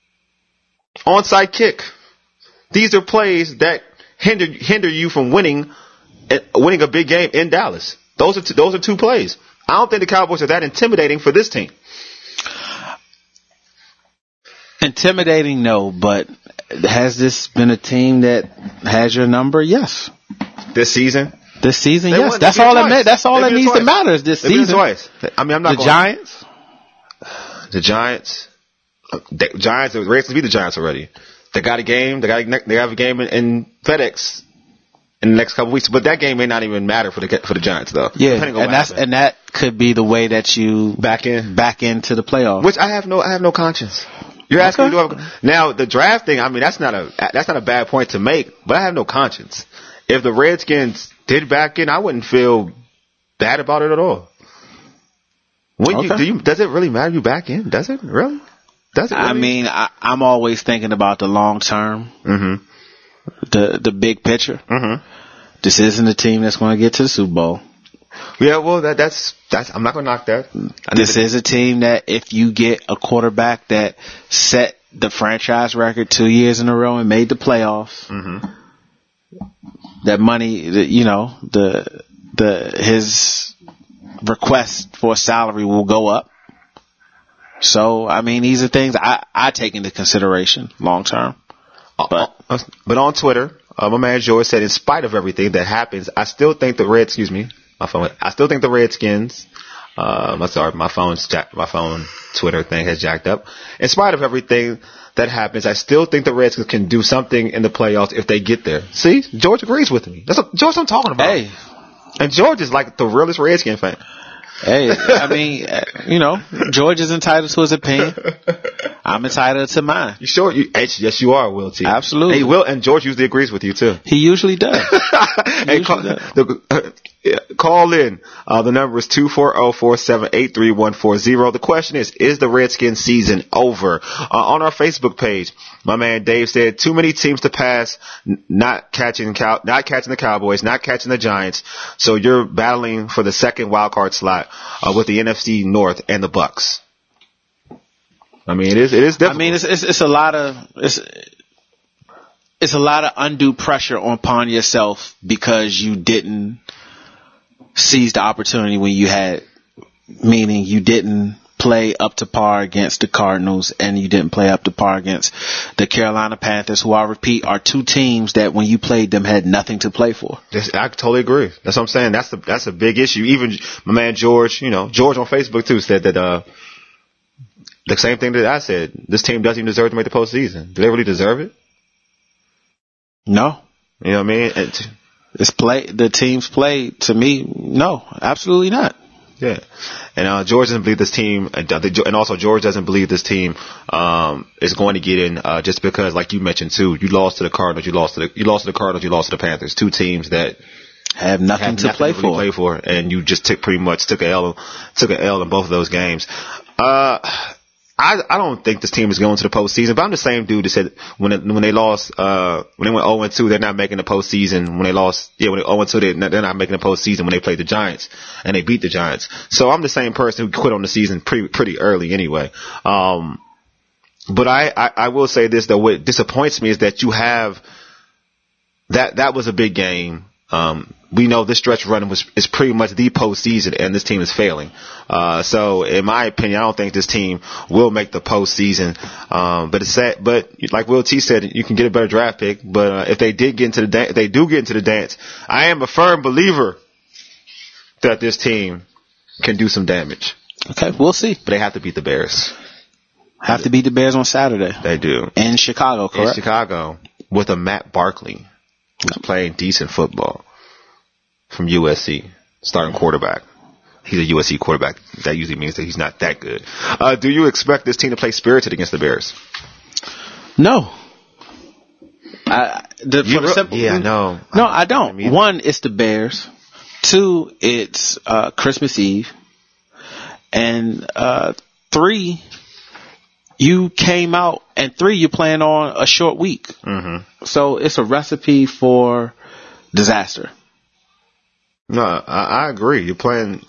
onside kick. These are plays that hinder hinder you from winning, winning a big game in Dallas. Those are two, those are two plays. I don't think the Cowboys are that intimidating for this team. Intimidating, no, but has this been a team that has your number? Yes. This season? This season, they yes. won, That's all that twice. ma- That's all they that needs twice. to matter is this they season. Twice. I mean, I'm not the going Giants. The Giants. The Giants. The Redskins beat the Giants already. They got a game. They got. A, they have a game in, in FedEx in the next couple of weeks. But that game may not even matter for the for the Giants though. Yeah, and that's happen. and that could be the way that you back in back into the playoffs. Which I have no. I have no conscience. You're asking okay. me to do have, now the draft thing. I mean, that's not a that's not a bad point to make. But I have no conscience. If the Redskins did back in, I wouldn't feel bad about it at all. When okay. you, do you does it really matter if you back in? Does it really? Does it? Really? I mean, I, I'm always thinking about the long term, Mm-hmm. the the big picture. Mm-hmm. This isn't a team that's going to get to the Super Bowl. Yeah, well, that that's that's. I'm not going to knock that. I This think is a team that if you get a quarterback that set the franchise record two years in a row and made the playoffs, Mm-hmm. that money, the, you know, the the his request for salary will go up. So, I mean, these are things I, I take into consideration long term. But Uh, but on Twitter, uh, my man George said, in spite of everything that happens, I still think the Red, excuse me, my phone, I still think the Redskins, uh, I'm sorry, my phone's jack, my phone Twitter thing has jacked up. In spite of everything that happens, I still think the Redskins can do something in the playoffs if they get there. See, George agrees with me. That's what, George, I'm talking about. hey, And George is like the realest Redskin fan. hey, I mean, uh, you know, George is entitled to his opinion. I'm entitled to mine. You sure? You, yes, you are, Will T. Absolutely. Hey, Will, and George usually agrees with you too. He usually does. Hey, Usually call, does. the, uh, yeah, call in. Uh, the number is two four zero, four seven eight, three one four zero. The question is, is the Redskins season over? Uh, on our Facebook page, my man Dave said, too many teams to pass, n- not catching cow- not catching the Cowboys, not catching the Giants. So you're battling for the second wild card slot uh, with the N F C North and the Bucks. I mean, it is, it is difficult. I mean, it's, it's, it's a lot of, it's, it's a lot of undue pressure upon yourself because you didn't seize the opportunity when you had, meaning you didn't play up to par against the Cardinals and you didn't play up to par against the Carolina Panthers, who I repeat are two teams that when you played them had nothing to play for. Yes, I totally agree. That's what I'm saying. That's the, that's a big issue. Even my man George, you know, George on Facebook too said that, uh, the same thing that I said. This team doesn't even deserve to make the postseason. Do they really deserve it? No. You know what I mean? And, It's play, the teams played to me, no, absolutely not. yeah. And, uh, George doesn't believe this team, and, uh, the, and also George doesn't believe this team, um, is going to get in, uh, just because, like you mentioned too, you lost to the Cardinals, you lost to the, you lost to the Cardinals, you lost to the Panthers. Two teams that Have nothing have to nothing play to really for. play for, and you just took pretty much took a L, took a L in both of those games. Uh, I, I don't think this team is going to the postseason, but I'm the same dude that said when it, when they lost, uh, when they went oh and two, they're not making the postseason. When they lost, yeah, when they oh and two, they're not, they're not making the postseason when they played the Giants and they beat the Giants. So I'm the same person who quit on the season pretty, pretty early anyway. Um, but I, I, I will say this though, what disappoints me is that you have, that, that was a big game. Um, we know this stretch run was is pretty much the postseason, and this team is failing. Uh, so in my opinion, I don't think this team will make the postseason. Um, but it's sad. But like Will T said, you can get a better draft pick. But uh, if they did get into the da- if they do get into the dance, I am a firm believer that this team can do some damage. Okay, we'll see. But they have to beat the Bears. Have to beat the Bears on Saturday. They do In Chicago, correct? in Chicago with a Matt Barkley who's playing decent football from U S C, starting quarterback. He's a U S C quarterback. That usually means that he's not that good. Uh, do you expect this team to play spirited against the Bears? No. I, the, You for the re- simple, yeah, no. No, I- I don't. I mean- One, it's the Bears. Two, it's uh, Christmas Eve. And uh, three, you came out, and three, you're playing on a short week. Mm-hmm. So it's a recipe for disaster. No, I, I agree. You're playing.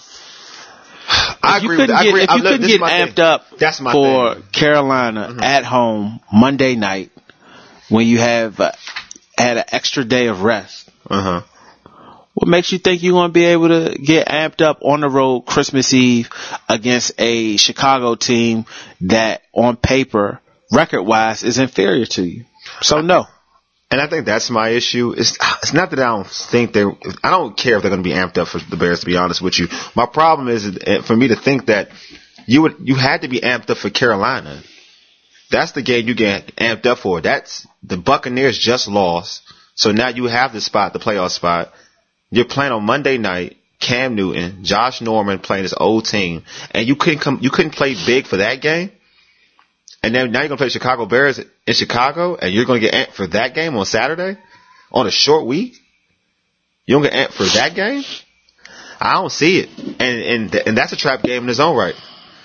I If you agree. With, couldn't I get, agree. if I, you look, couldn't this is get my amped thing. up That's my for thing. Carolina Mm-hmm. at home Monday night when you have uh, had an extra day of rest, Uh-huh. what makes you think you're going to be able to get amped up on the road Christmas Eve against a Chicago team that on paper, record-wise, is inferior to you? So no. And I think that's my issue. It's it's not that I don't think they're. I don't care if they're going to be amped up for the Bears. To be honest with you, my problem is uh, for me to think that you would you had to be amped up for Carolina. That's the game you get amped up for. That's the Buccaneers just lost, so now you have the spot, the playoff spot. You're playing on Monday night. Cam Newton, Josh Norman playing his old team, and you couldn't come. You couldn't play big for that game. And then now you're going to play Chicago Bears in Chicago, and you're going to get amped for that game on Saturday on a short week? You don't get amped for that game? I don't see it. And and and that's a trap game in its own right.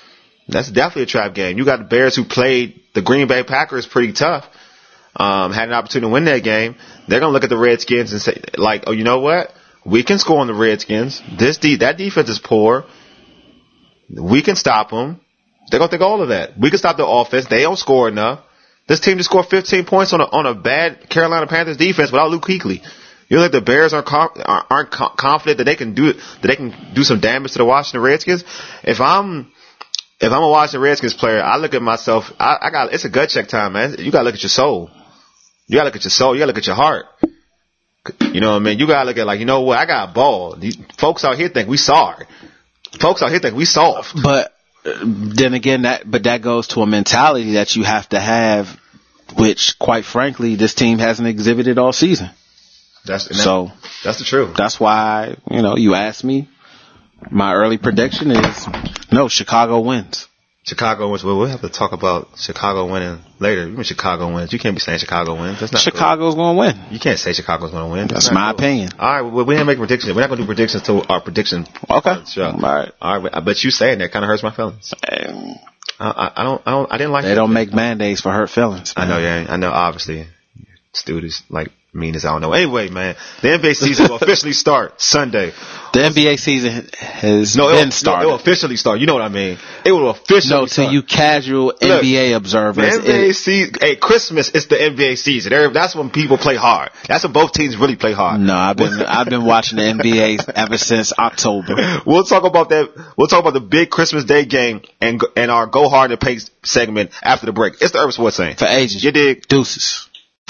That's definitely a trap game. You got the Bears who played the Green Bay Packers pretty tough. Um, had an opportunity to win that game. They're gonna look at the Redskins and say, like, oh, you know what? We can score on the Redskins. This de- that defense is poor. We can stop them. They're gonna think all of that. We can stop the offense. They don't score enough. This team just scored fifteen points on a on a bad Carolina Panthers defense without Luke Kuechly. You think the Bears aren't com- aren't confident that they can do that they can do some damage to the Washington Redskins? If I'm if I'm a Washington Redskins player, I look at myself. I, I got it's a gut check time, man. You gotta look at your soul. You gotta look at your soul. You gotta look at your heart. You know what I mean? You gotta look at like, you know what? I got a ball. These folks out here think we sorry. Folks out here think we soft. But then again, that but that goes to a mentality that you have to have, which, quite frankly, this team hasn't exhibited all season. That's that, so. That's the truth. That's why, you know, you asked me. My early prediction is no. Chicago wins. Chicago wins. Well, we'll have to talk about Chicago winning later. You mean Chicago wins? You can't be saying Chicago wins. That's not Chicago's cool. going to win. You can't say Chicago's going to win. That's, That's my cool. opinion. All right, well, we didn't make predictions. We're not going to do predictions until our prediction. Okay. Show. All right. All right. But you saying that kind of hurts my feelings. Um, I, I, I don't. I don't. I didn't like. They that. don't make band-aids for hurt feelings. Man. I know. Yeah. I know. Obviously, students like mean as I don't know. Anyway, man, the N B A season will officially start Sunday. The N B A season has no, been will, started. No, it will officially start. You know what I mean? It will officially no, start. to you casual Look, N B A observers. The N B A it, season, hey, Christmas is the N B A season. That's when people play hard. That's when both teams really play hard. No, I've been I've been watching the N B A ever since October. We'll talk about that. We'll talk about the big Christmas Day game and and our Go Hard and Pay segment after the break. It's the Urban Sports Scene. For ages. You dig? Deuces.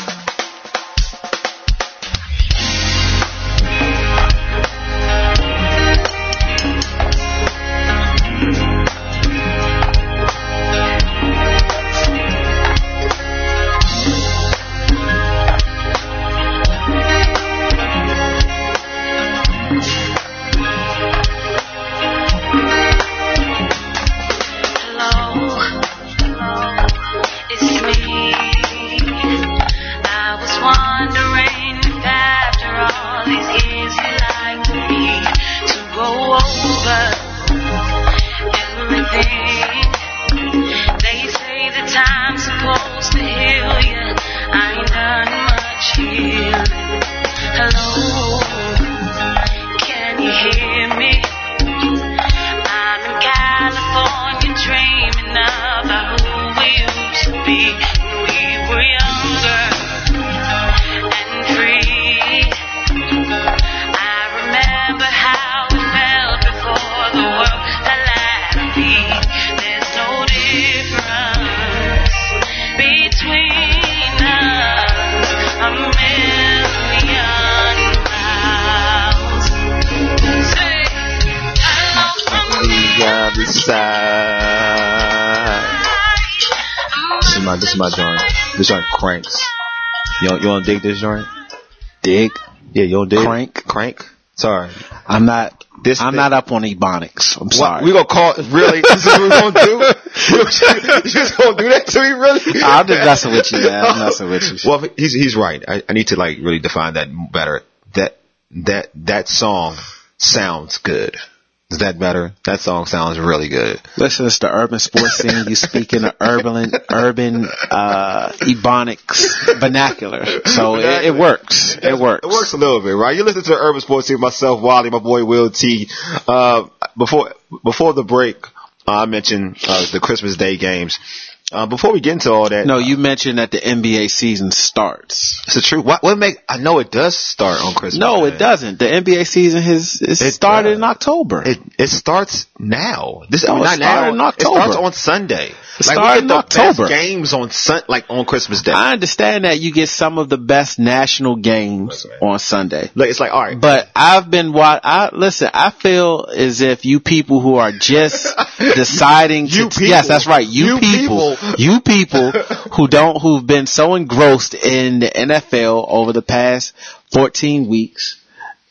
This is my this is my joint. This joint cranks. You don't, you don't dig this joint? Dig? Yeah, you don't dig? Crank? Crank? Sorry. I'm not this I'm thing. not up on Ebonics. I'm sorry. What, we gonna call really? This is what we gonna do? You just gonna do that to me, really? I'm just messing with you, man. I'm messing with you. Well, he's he's right. I, I need to like really define that better. That that that song sounds good. Is that better? That song sounds really good. Listen, it's the Urban Sports Scene. You speak in the urban, urban, uh, Ebonics vernacular. So it, it works. It works. It works a little bit, right? You listen to the Urban Sports Scene, myself, Wally, my boy Will T. Uh, before, before the break, uh, I mentioned, uh, the Christmas Day games. Uh, before we get into all that. No, you mentioned that the N B A season starts. Is it true? What, what make, I know it does start on Christmas No, Day. it doesn't. The N B A season has, it started does. in October. It, it starts now. This no, not it started now. in October. It starts on Sunday. It like, started in the October. Best games on sun, like on Christmas Day. I understand that you get some of the best national games right. on Sunday. Like, it's like, all right. But I've been wa- I listen, I feel as if you people who are just deciding to, you people, yes, that's right. You, you people, people, you people who don't, who've been so engrossed in the N F L over the past fourteen weeks.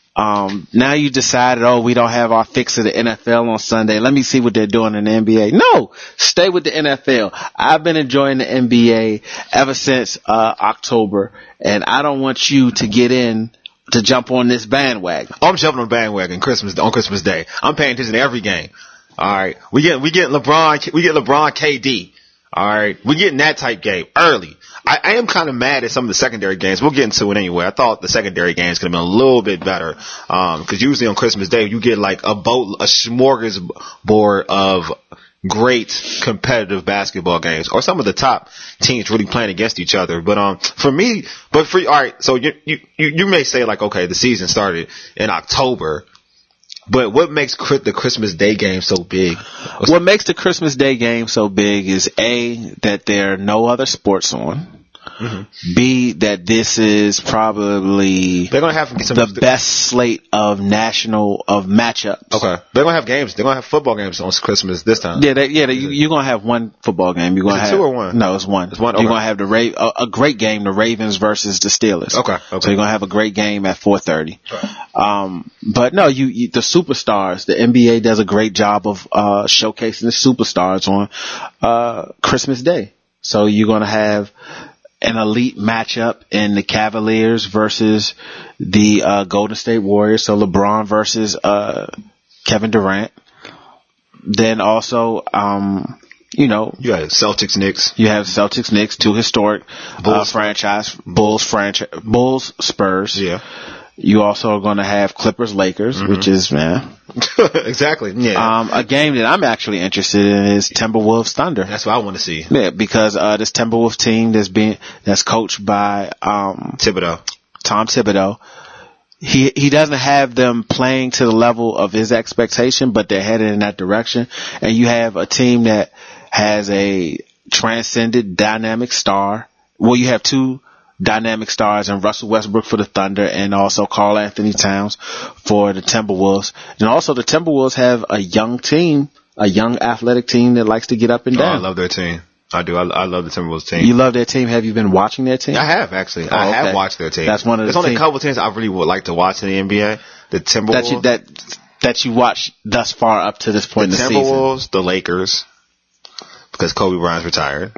Um, now you decided, oh, we don't have our fix of the N F L on Sunday. Let me see what they're doing in the N B A. No, stay with the N F L. I've been enjoying the N B A ever since, uh, October, and I don't want you to get in to jump on this bandwagon. I'm jumping on the bandwagon Christmas, on Christmas Day. I'm paying attention to every game. All right. We get, we get LeBron, we get LeBron K D. All right. We're getting that type game early. I, I am kind of mad at some of the secondary games. We'll get into it anyway. I thought the secondary games could have been a little bit better. Um, cause usually on Christmas Day, you get like a boat, a smorgasbord of great competitive basketball games, or some of the top teams really playing against each other. But, um, for me, but for, all right. So you, you, you may say like, okay, the season started in October. But what makes the Christmas Day game so big? What's what makes the Christmas Day game so big is A, that there are no other sports on. Mm-hmm. B, that this is probably they're gonna have some the best slate of national of matchups. Okay, they're gonna have games. They're gonna have football games on Christmas this time. Yeah, they, yeah, they, you, you're gonna have one football game. You're gonna is it have two or one? No, it's one. It's one. Okay. You're gonna have the Ra- a, a great game, the Ravens versus the Steelers. Okay, okay. So you're gonna have a great game at four thirty. Okay. Um, but no, you, you the superstars. The N B A does a great job of uh showcasing the superstars on uh Christmas Day. So you're gonna have an elite matchup in the Cavaliers versus the uh, Golden State Warriors. So LeBron versus uh, Kevin Durant. Then also, um, you know, you got Celtics, Knicks. You have Celtics, Knicks, two historic Bulls uh, franchise, Bulls franchise, Bulls, Spurs. Yeah. You also are going to have Clippers, Lakers, mm-hmm. which is, man. Exactly. Yeah. Um, a game that I'm actually interested in is Timberwolves Thunder. That's what I want to see. Yeah, because, uh, this Timberwolves team that's being, that's coached by, um, Thibodeau. Tom Thibodeau. He, he doesn't have them playing to the level of his expectation, but they're headed in that direction. And you have a team that has a transcended dynamic star. Well, you have two dynamic stars in Russell Westbrook for the Thunder and also Karl Anthony Towns for the Timberwolves. And also the Timberwolves have a young team, a young athletic team that likes to get up and down. Oh, I love their team. I do. I, I love the Timberwolves team. You love their team. Have you been watching their team? I have, actually. Oh, I okay. have watched their team. That's one of the There's only team. a couple teams I really would like to watch in the N B A. The Timberwolves. That you, that, that you watch thus far up to this point the in the season. The Timberwolves, the Lakers, because Kobe Bryant's retired.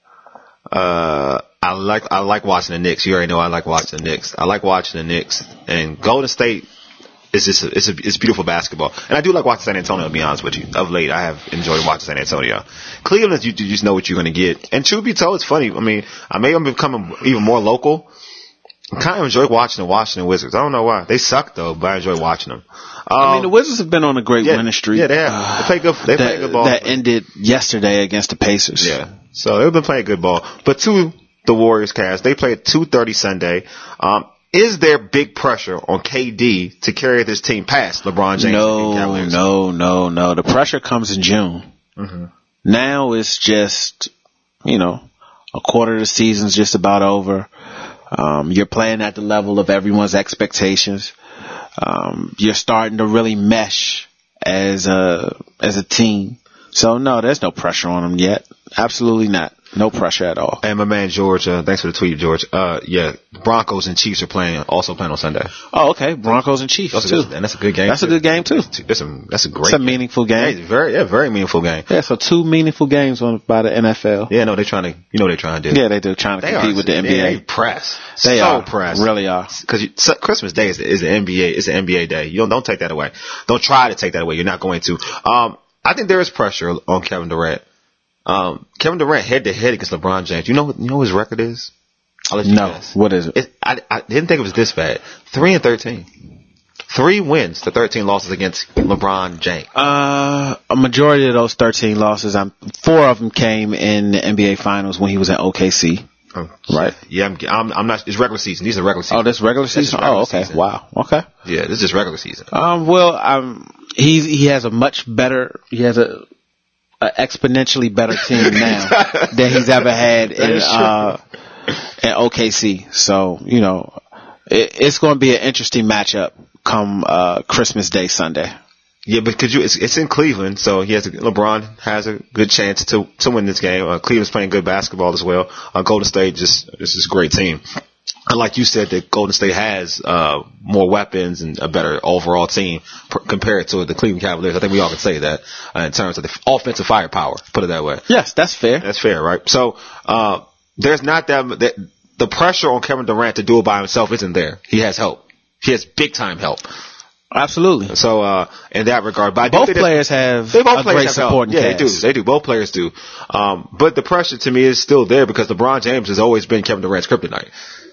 Uh, I like, I like watching the Knicks. You already know I like watching the Knicks. I like watching the Knicks. And Golden State is just, a, it's a, it's beautiful basketball. And I do like watching San Antonio, to be honest with you. Of late, I have enjoyed watching San Antonio. Cleveland, you, you just know what you're going to get. And truth be told, it's funny. I mean, I may have become even more local. I kind of enjoy watching the Washington Wizards. I don't know why. They suck, though, but I enjoy watching them. Um, I mean, the Wizards have been on a great yeah, winning streak. Yeah, they have. They play good, they that, play good ball. That ended yesterday against the Pacers. Yeah. So they've been playing good ball. But to the Warriors cast, they play at two thirty Sunday. Um, is there big pressure on K D to carry this team past LeBron James? No, and Cavaliers? no, no, no. The pressure comes in June. Mm-hmm. Now it's just, you know, a quarter of the season's just about over. Um, you're playing at the level of everyone's expectations. Um, you're starting to really mesh as a, as a team. So no, there's no pressure on them yet. Absolutely not. No pressure at all. And my man George, uh, thanks for the tweet, George. Uh, yeah, Broncos and Chiefs are playing, also playing on Sunday. Oh, okay. Broncos and Chiefs that's too. A, and that's a good game. That's too. a good game too. That's a, that's a great. It's a meaningful game. Yeah, very, yeah, very meaningful game. Yeah, so two meaningful games on by the N F L. Yeah, no, they're trying to, you know, they're trying to do. Yeah, they do, trying to they compete are, with the N B A. They press. They so are press. Really are. Because so Christmas Day is the, is the N B A, is the N B A day. You don't don't take that away. Don't try to take that away. You're not going to. Um, I think there is pressure on Kevin Durant. Um, Kevin Durant head to head against LeBron James. You know, you know what his record is? I'll let you no. guess. What is it? it I, I didn't think it was this bad. Three and thirteen. Three wins to thirteen losses against LeBron James. Uh, a majority of those thirteen losses, I'm, four of them came in the N B A Finals when he was at O K C. Oh, right? Yeah, I'm, I'm, I'm not. It's regular season. These are regular season. Oh, this regular season. Regular oh, okay. Season. Wow. Okay. Yeah, this is regular season. Um. Well, um, he's he has a much better. He has a. An exponentially better team now than he's ever had in uh in O K C. So, you know, it, it's going to be an interesting matchup come uh Christmas Day Sunday. Yeah, but could you? It's, it's in Cleveland, so he has a, LeBron has a good chance to to win this game. Uh, Cleveland's playing good basketball as well. Uh, Golden State just this is a great team. And like you said, that Golden State has uh more weapons and a better overall team pr- compared to the Cleveland Cavaliers. I think we all can say that uh, in terms of the f- offensive firepower. Put it that way. Yes, that's fair. That's fair, right? So uh there's not that, that the pressure on Kevin Durant to do it by himself isn't there. He has help. He has big time help. Absolutely. So, uh, in that regard, but I do both think that- players have They both a players great have help. supporting Yeah, cast. they do. They do. Both players do. Um, but the pressure to me is still there because LeBron James has always been Kevin Durant's kryptonite.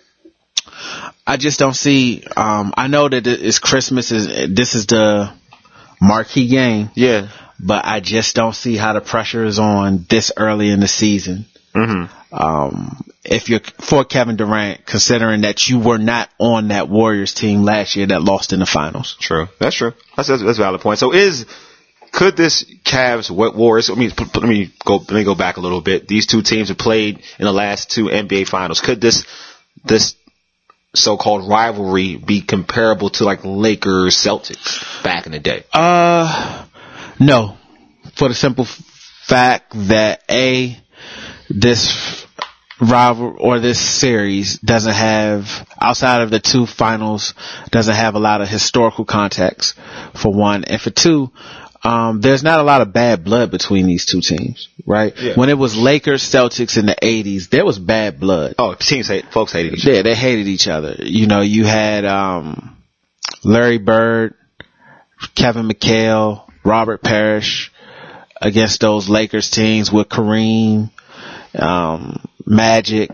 I just don't see. Um, I know that it's Christmas. Is this is the marquee game? Yeah. But I just don't see how the pressure is on this early in the season. Mm-hmm. Um, if you're for Kevin Durant, considering that you were not on that Warriors team last year that lost in the finals. True. That's true. That's, that's, that's a valid point. So is, could this Cavs Warriors, I mean, p- p- let me go, let me go back a little bit. These two teams have played in the last two N B A finals. Could this, this so-called rivalry be comparable to like Lakers Celtics back in the day? Uh, no, for the simple f- fact that A, this rival or this series doesn't have, outside of the two finals, doesn't have a lot of historical context, for one. And for two, um, there's not a lot of bad blood between these two teams, right? Yeah. When it was Lakers Celtics in the eighties, there was bad blood. Oh, teams hate, folks hated each other. Yeah, they hated each other. You know, you had, um, Larry Bird, Kevin McHale, Robert Parrish against those Lakers teams with Kareem, um, Magic,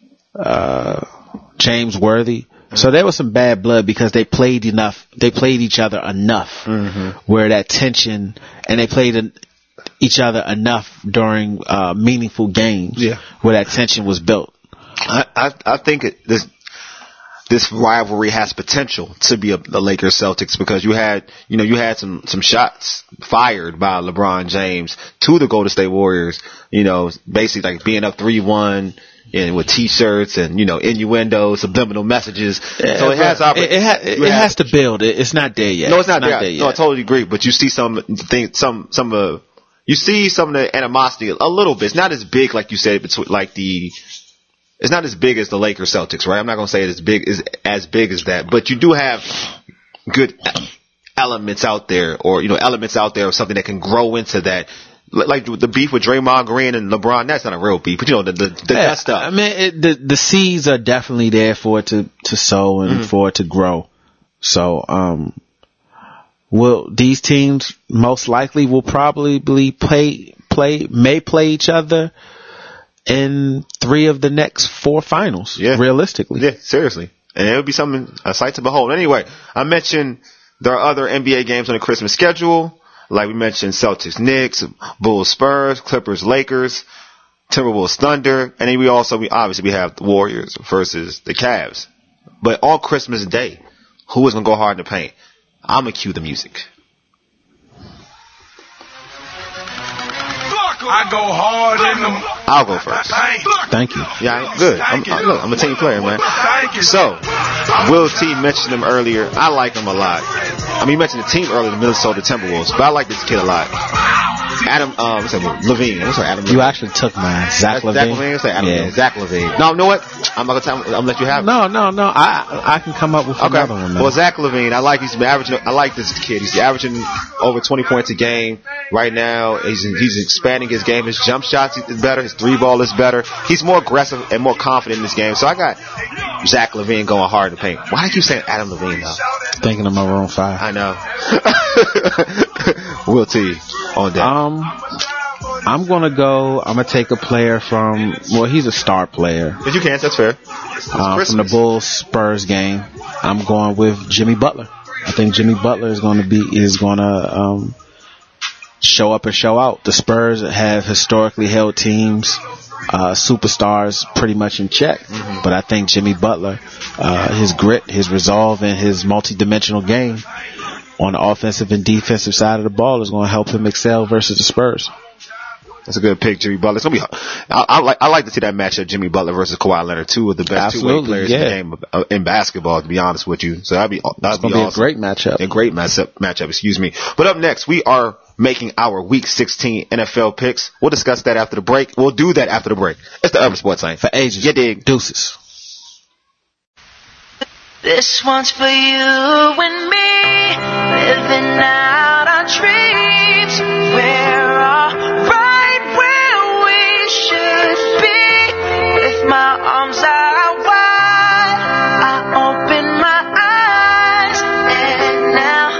uh, James Worthy. So there was some bad blood because they played enough, they played each other enough Mm-hmm. where that tension, and they played en- each other enough during, uh, meaningful games Yeah. where that tension was built. I, I, I think it, this, this rivalry has potential to be a, the Lakers Celtics because you had, you know, you had some, some shots fired by LeBron James to the Golden State Warriors, you know, basically like being up three one and with t-shirts and, you know, innuendo, subliminal messages. Yeah, so it has, but oppor- it, it, ha- it, you it have- has to build. It, it's not there yet. No, it's not, there. there yet. No, I totally agree. But you see some things, some, some, uh, you see some of the animosity a little bit. It's not as big, like you said, between, like the, it's not as big as the Lakers Celtics, right? I'm not going to say it's as big as, as big as that, but you do have good elements out there, or, you know, elements out there of something that can grow into that. Like the beef with Draymond Green and LeBron, that's not a real beef, but you know, the, the, the Yeah, that stuff. I mean, it, the the seeds are definitely there for it to to sow and Mm-hmm. for it to grow. So, um, will these teams most likely will probably play play may play each other in three of the next four finals. Yeah. Realistically. Yeah, seriously. And it would be something, a sight to behold. Anyway, I mentioned there are other N B A games on the Christmas schedule. Like we mentioned, Celtics, Knicks, Bulls, Spurs, Clippers, Lakers, Timberwolves, Thunder, and then we also, we obviously we have the Warriors versus the Cavs. But on Christmas Day, who is going to go hard in the paint? I'm going to cue the music. I go hard in them. I'll go first. Thank you. Yeah, I- good. I'm, I, look, I'm a team player, man. Thank you. So, Will T mentioned him earlier. I like him a lot. I mean, he mentioned the team earlier, the Minnesota Timberwolves, but I like this kid a lot. Adam, um, what's that name? Levine. What's that? Adam Levine. You actually took mine. Zach Zach Levine. Levine. What's that? Adam Yeah. Levine. Zach Levine. No, you know what? I'm not gonna tell. I'm gonna let you have it. No, no, no. I I can come up with Okay. another one, man. Well, Zach Levine, I like he's been averaging. I like this kid. He's averaging over twenty points a game right now. He's he's expanding his game. His jump shots is better. His three ball is better. He's more aggressive and more confident in this game. So I got Zach Levine going hard in the paint. Why do you keep saying Adam Levine though? Thinking of my Maroon five. I know. Will T on that. Um, I'm gonna go. I'm gonna take a player from. Well, he's a star player. But you can't. That's fair. It's Uh, from the Christmas. Bulls Spurs game. I'm going with Jimmy Butler. I think Jimmy Butler is going to be is going to um, show up and show out. The Spurs have historically held teams, uh, superstars, pretty much in check. Mm-hmm. But I think Jimmy Butler, uh, his grit, his resolve, and his multi-dimensional game on the offensive and defensive side of the ball is going to help him excel versus the Spurs. That's a good pick, Jimmy Butler. It's gonna be. I, I like. I like to see that matchup, Jimmy Butler versus Kawhi Leonard, two of the best two-way Absolutely, players yeah. in the game of, uh, in basketball. To be honest with you, so that'd be that'd It's be going to be a awesome. great matchup. A great matchup. Matchup. Excuse me. But up next, we are making our Week sixteen N F L picks. We'll discuss that after the break. We'll do that after the break. It's the Urban Sports Line. For ages. You dig? Deuces. This one's for you and me, living out our dreams. We're all right where we should be. With my arms out wide, I open my eyes, and now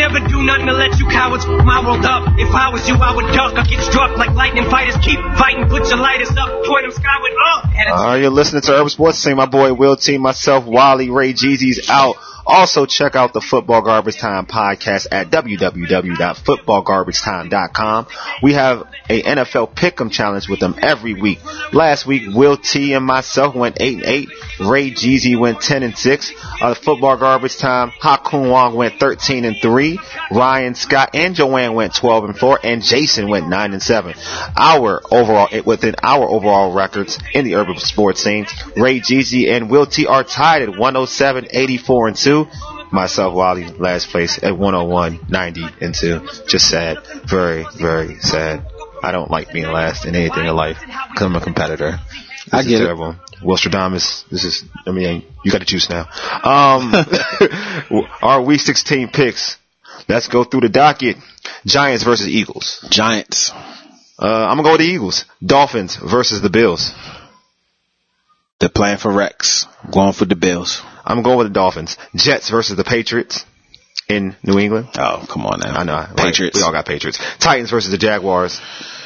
never do nothing to let you cowards f- my world up. If I was you, I would duck or get struck like lightning fighters. Keep fighting, put your lighters up, point them skyward up. Uh, you're listening to Urban Sports Scene. My boy Will T, myself, Wally, Ray Jeezy's out. Also, check out the Football Garbage Time podcast at w w w dot football garbage time dot com. We have a N F L Pick'em challenge with them every week. Last week, Will T and myself went eight and eight. Ray Jeezy went ten and six. Uh, the Football Garbage Time, Ha-Kun Wong went thirteen and three. Ryan Scott and Joanne went twelve and four. And Jason went nine and seven. Our overall, within our overall records in the urban sports scene, Ray Jeezy and Will T are tied at one oh seven, eighty-four and two. Myself, Wally, last place at one oh one, ninety and two. Just sad. Very, very sad. I don't like being last in anything in life because I'm a competitor. This I get terrible. it. Will Stradamus, this is, I mean, you got the juice now. Um, our week sixteen picks. Let's go through the docket. Giants versus Eagles. Giants. Uh, I'm going to go with the Eagles. Dolphins versus the Bills. They're playing for Rex. Going for the Bills. I'm going with the Dolphins. Jets versus the Patriots in New England. Oh, come on now. I know. Patriots. Right? We all got Patriots. Titans versus the Jaguars.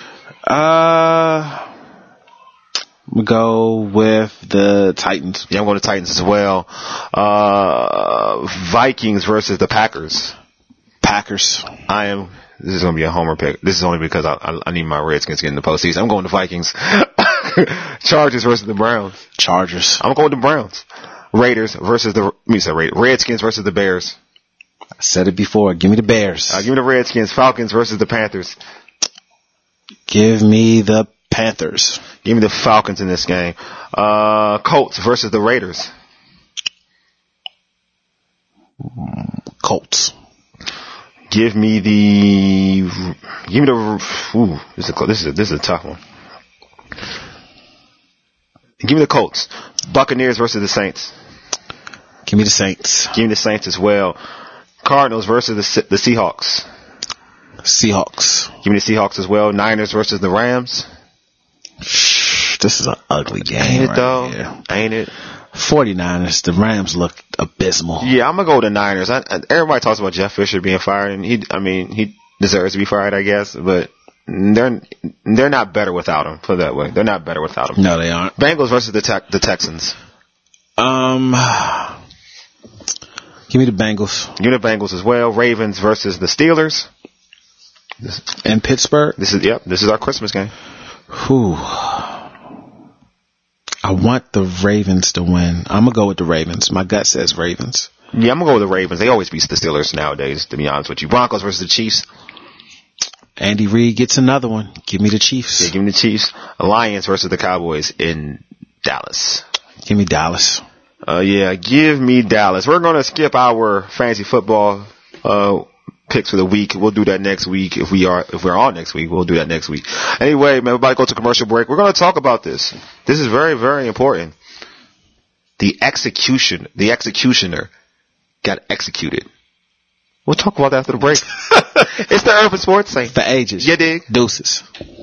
Uh, we go with the Titans. Yeah, I'm going to Titans as well. Uh, Vikings versus the Packers. Packers. I am. This is going to be a homer pick. This is only because I, I, I need my Redskins to get in the postseason. I'm going to Vikings. Chargers versus the Browns. Chargers. I'm going with the Browns. Raiders versus the, let me say Raiders. Redskins versus the Bears. I said it before. Give me the Bears. Uh, give me the Redskins. Falcons versus the Panthers. Give me the Panthers. Give me the Falcons in this game. Uh, Colts versus the Raiders. Colts. Give me the, give me the, ooh, this is a, this is a, this is a tough one. Give me the Colts. Buccaneers versus the Saints. Give me the Saints. Give me the Saints as well. Cardinals versus the, the Seahawks. Seahawks. Give me the Seahawks as well. Niners versus the Rams. This is an ugly game. Ain't it right though? here. Ain't it? forty-niners. The Rams look abysmal. Yeah, I'm gonna go with the Niners. I, I, everybody talks about Jeff Fisher being fired, and he, I mean, he deserves to be fired, I guess. But they're they're not better without him. Put it that way. They're not better without him. No, they aren't. Bengals versus the te- the Texans. Um, give me the Bengals. Give me the Bengals as well. Ravens versus the Steelers. This, in Pittsburgh. This is yep. This is our Christmas game. Whew. I want the Ravens to win. I'm gonna go with the Ravens. My gut says Ravens. Yeah, I'm gonna go with the Ravens. They always beat the Steelers nowadays, to be honest with you. Broncos versus the Chiefs. Andy Reid gets another one. Give me the Chiefs. Yeah, give me the Chiefs. Lions versus the Cowboys in Dallas. Give me Dallas. Uh, yeah, give me Dallas. We're gonna skip our fantasy football uh picks for the week. We'll do that next week if we are if we're on next week. We'll do that next week. Anyway, man, everybody go to commercial break. We're gonna talk about this. This is very, very important. The execution, the executioner got executed. We'll talk about that after the break. It's the Urban Sports Scene. For ages. You dig? Deuces.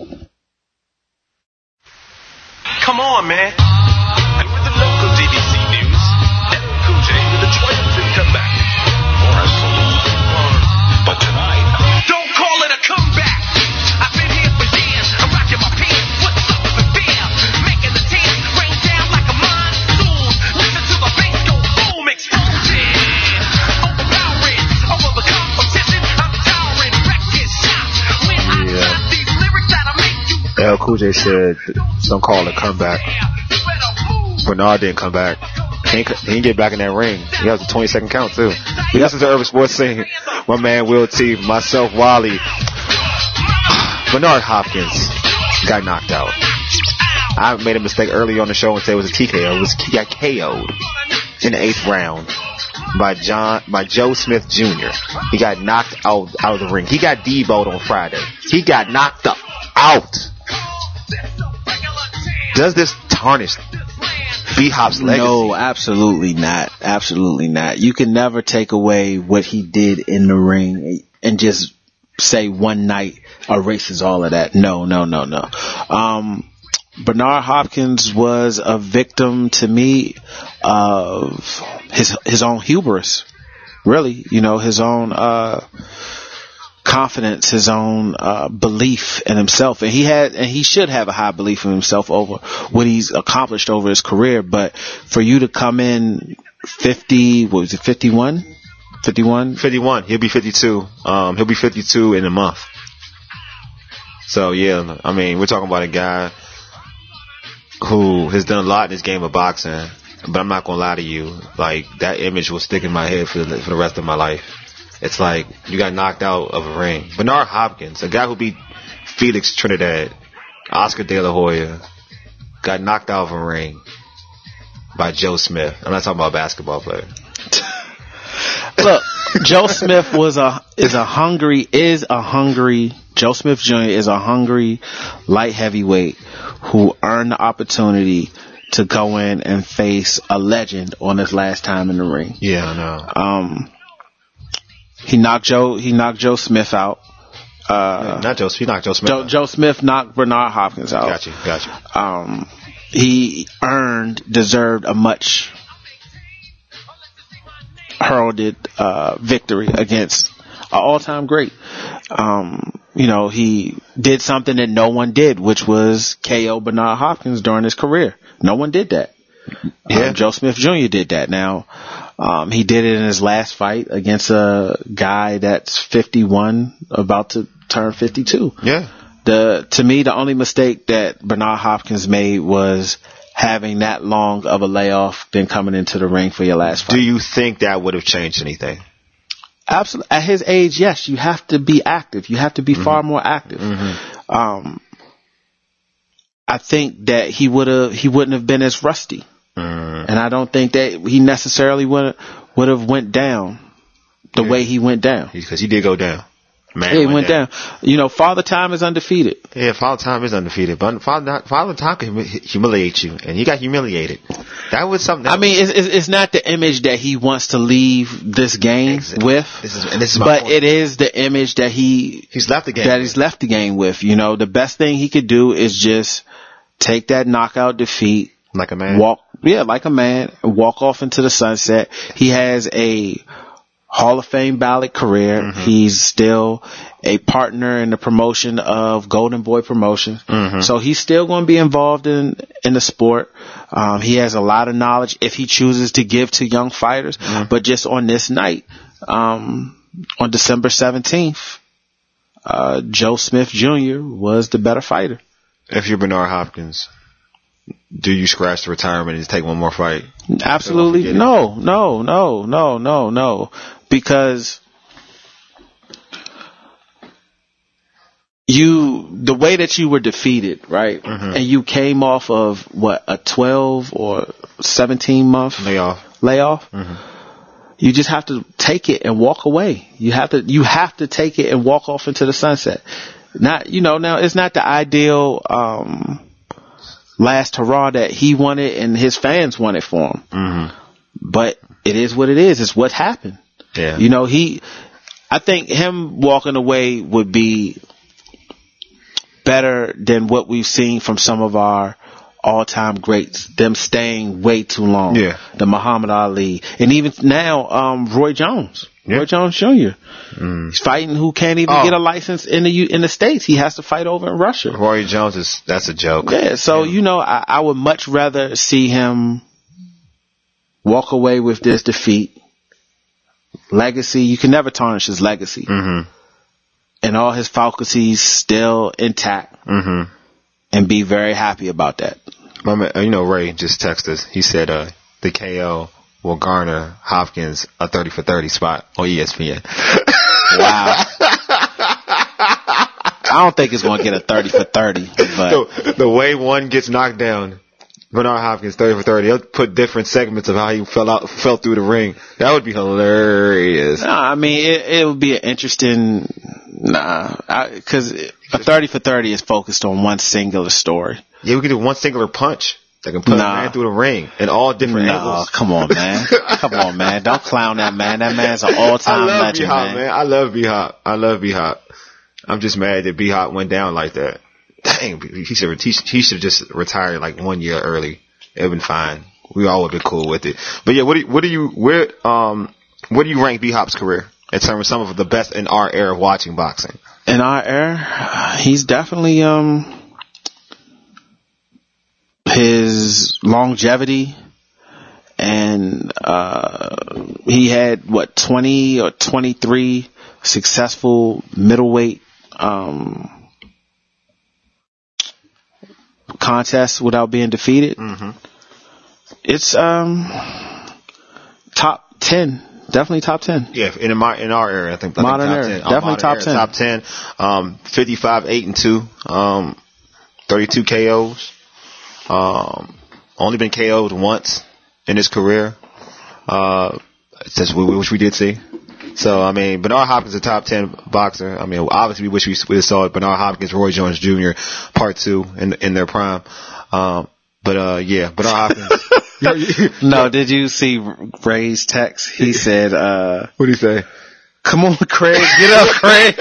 Come on, man. And with the local D V C news, L Cool J with a triumphant comeback. Or a salute. But tonight, don't call it a comeback. I've been here for years. I'm rocking my pants. What's up with the beer? Making the tears rain down like a monsoon. Listen to the bass go boom, exploding. Overpowering over the competition. I'm towering, wrecking shots. When I drop these lyrics that'll make you. L Cool J said, "Don't call it a comeback." Bernard didn't come back. He didn't, he didn't get back in that ring. He has a twenty second count too. But this is the Urban Sports Scene. My man Will T, myself Wally. Bernard Hopkins got knocked out. I made a mistake earlier on the show and said it was a T K O. It was, he got K O'd in the eighth round by John by Joe Smith Junior He got knocked out out of the ring. He got Debo'd on Friday. He got knocked out. Does this tarnish B-Hop's legacy? No, absolutely not. Absolutely not. You can never take away what he did in the ring and just say one night erases all of that. No, no, no, no. Um, Bernard Hopkins was a victim to me of his his own hubris. really, you know, his own uh, confidence, his own uh, belief in himself, and he had, and he should have a high belief in himself over what he's accomplished over his career. But for you to come in fifty, what was it, fifty-one? fifty-one? fifty-one. He'll be fifty-two. Um, he'll be fifty-two in a month. So yeah, I mean, we're talking about a guy who has done a lot in this game of boxing. But I'm not gonna lie to you, like that image will stick in my head for the for the rest of my life. It's like you got knocked out of a ring. Bernard Hopkins, a guy who beat Felix Trinidad, Oscar De La Hoya, got knocked out of a ring by Joe Smith. I'm not talking about a basketball player. Look, Joe Smith was a is a hungry is a hungry Joe Smith Junior is a hungry light heavyweight who earned the opportunity to go in and face a legend on his last time in the ring. Yeah, I know. Um, he knocked Joe. He knocked Joe Smith out. Uh, Not Joe. He knocked Joe Smith. Joe, out. Joe Smith knocked Bernard Hopkins out. Got you. Got you. Um, he earned, deserved a much heralded uh, victory against an all-time great. Um, you know, he did something that no one did, which was K O Bernard Hopkins during his career. No one did that. Yeah. Um, Joe Smith Junior did that. Now, um, he did it in his last fight against a guy that's fifty-one, about to turn fifty-two. Yeah. The to me, the only mistake that Bernard Hopkins made was having that long of a layoff than coming into the ring for your last fight. Do you think that would have changed anything? Absolutely. At his age, yes, you have to be active. You have to be mm-hmm. far more active. Mm-hmm. Um, I think that he would have, he wouldn't have been as rusty. Mm-hmm. And I don't think that he necessarily would would have went down the yeah. way he went down. Because he did go down. Man, yeah, he went, went down. down. You know, Father Time is undefeated. Yeah, Father Time is undefeated. But Father, Father Time can humiliate you. And he got humiliated. That was something. That I mean, it's, it's, it's not the image that he wants to leave this game exactly. with. This is, and this is my but point. It is the image that he he's left the game that with. he's left the game with. You know, the best thing he could do is just take that knockout defeat. Like a man. Walk, yeah, like a man. Walk off into the sunset. He has a Hall of Fame ballot career. Mm-hmm. He's still a partner in the promotion of Golden Boy Promotions. Mm-hmm. So he's still going to be involved in, in the sport. Um, he has a lot of knowledge if he chooses to give to young fighters. Mm-hmm. But just on this night, um, on December seventeenth, uh, Joe Smith Junior was the better fighter. If you're Bernard Hopkins, do you scratch the retirement and just take one more fight? Absolutely. No, no, no, no, no, no. Because you, the way that you were defeated, right? Mm-hmm. And you came off of what, a twelve or seventeen month layoff. Layoff. Mm-hmm. You just have to take it and walk away. You have to, you have to take it and walk off into the sunset. Not, you know, now it's not the ideal, um, last hurrah that he wanted and his fans wanted for him. Mm-hmm. But it is what it is. It's what happened. Yeah. You know, he, I think him walking away would be better than what we've seen from some of our all-time greats, them staying way too long. Yeah. The Muhammad Ali. And even now, um, Roy Jones. Yeah. Roy Jones Junior Mm. He's fighting who can't even oh. get a license in the U- in the States. He has to fight over in Russia. Roy Jones is, that's a joke. Yeah. So, yeah. you know, I, I would much rather see him walk away with this defeat. Legacy, you can never tarnish his legacy. Mm-hmm. And all his faculties still intact. Mm-hmm. And be very happy about that. My man, you know, Ray just texted us. He said uh, the K O will garner Hopkins a thirty for thirty spot on E S P N. Wow. I don't think it's going to get a thirty for thirty. But the, the way one gets knocked down, Bernard Hopkins thirty for thirty, he'll put different segments of how he fell out, fell through the ring. That would be hilarious. No, I mean, it, it would be an interesting, nah, because a thirty for thirty is focused on one singular story. Yeah, we could do one singular punch that can put nah. a man through the ring in all different nah, angles. Come on, man. Come on, man. Don't clown that man. That man's an all-time I love legend, B-Hop, man. man. I love B-Hop. I love B-Hop. I'm just mad that B-Hop went down like that. Dang, he should he, he should just retire like one year early. It would been fine. We all would be cool with it. But yeah, what do you, what do you where um Where do you rank B-Hop's career in terms of some of the best in our era of watching boxing? In our era, he's definitely um his longevity, and uh he had what twenty or twenty-three successful middleweight um contests without being defeated. Mm-hmm. It's um top ten. Definitely top ten. Yeah, in our in our area, I think I modern think top era, ten. definitely modern top era, ten. Top ten. Um, fifty-five, eight and two. Um, thirty-two K Os. Um, only been K O'd once in his career. Uh, since we, which we did see. So I mean, Bernard Hopkins is a top ten boxer. I mean, obviously we wish we, we saw Bernard Hopkins, Roy Jones Junior part two in in their prime. Um, but uh, yeah, Bernard Hopkins. No, did you see Ray's text? He said, uh, what did he say? Come on, Craig, get up, Craig.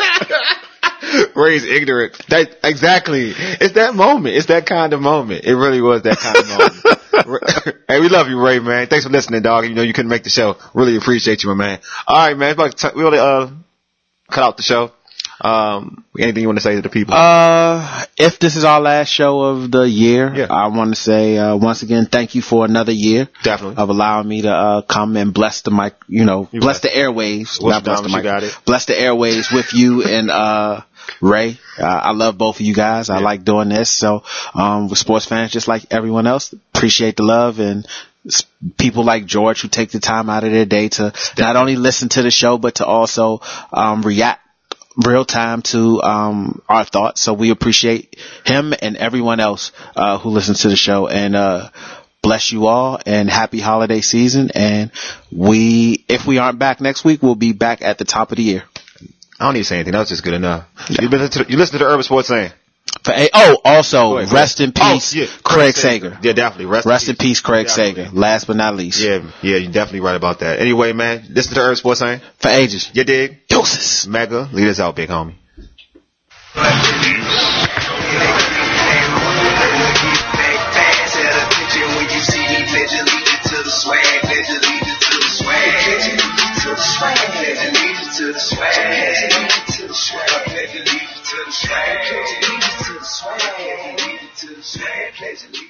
Ray's ignorant. That, exactly. It's that moment. It's that kind of moment. It really was that kind of moment. Hey, we love you, Ray, man. Thanks for listening, dog. You know, you couldn't make the show. Really appreciate you, my man. All right, man. We're going to uh, cut out the show. Um, anything you want to say to the people? Uh, if this is our last show of the year, yeah. I want to say, uh, once again, thank you for another year. Definitely. Of allowing me to, uh, come and bless the mic, you know, you bless got the airwaves. What's Not bless the mic. Got it. Bless the airwaves with you and, uh, Ray. Uh, I love both of you guys. I yeah. like doing this. So, um, with sports fans, just like everyone else, appreciate the love and people like George who take the time out of their day to not only listen to the show, but to also, um, react real time to um our thoughts. So we appreciate him and everyone else uh who listens to the show, and uh bless you all and happy holiday season. And we, if we aren't back next week, we'll be back at the top of the year. I don't need to say anything. That was just good enough. Yeah. You listen to the, you listen to the Urban Sports Saying. For a, oh, also, ahead, rest in peace, oh, yeah. Craig, Craig Sager. Sager. Yeah, definitely. Rest, rest in peace, peace Craig definitely. Sager. Last but not least. Yeah, yeah, you're definitely right about that. Anyway, man, listen to the Urban Sports Saying. For ages. You dig? Deuces. Mega, lead us out, big homie. To the swag, pledge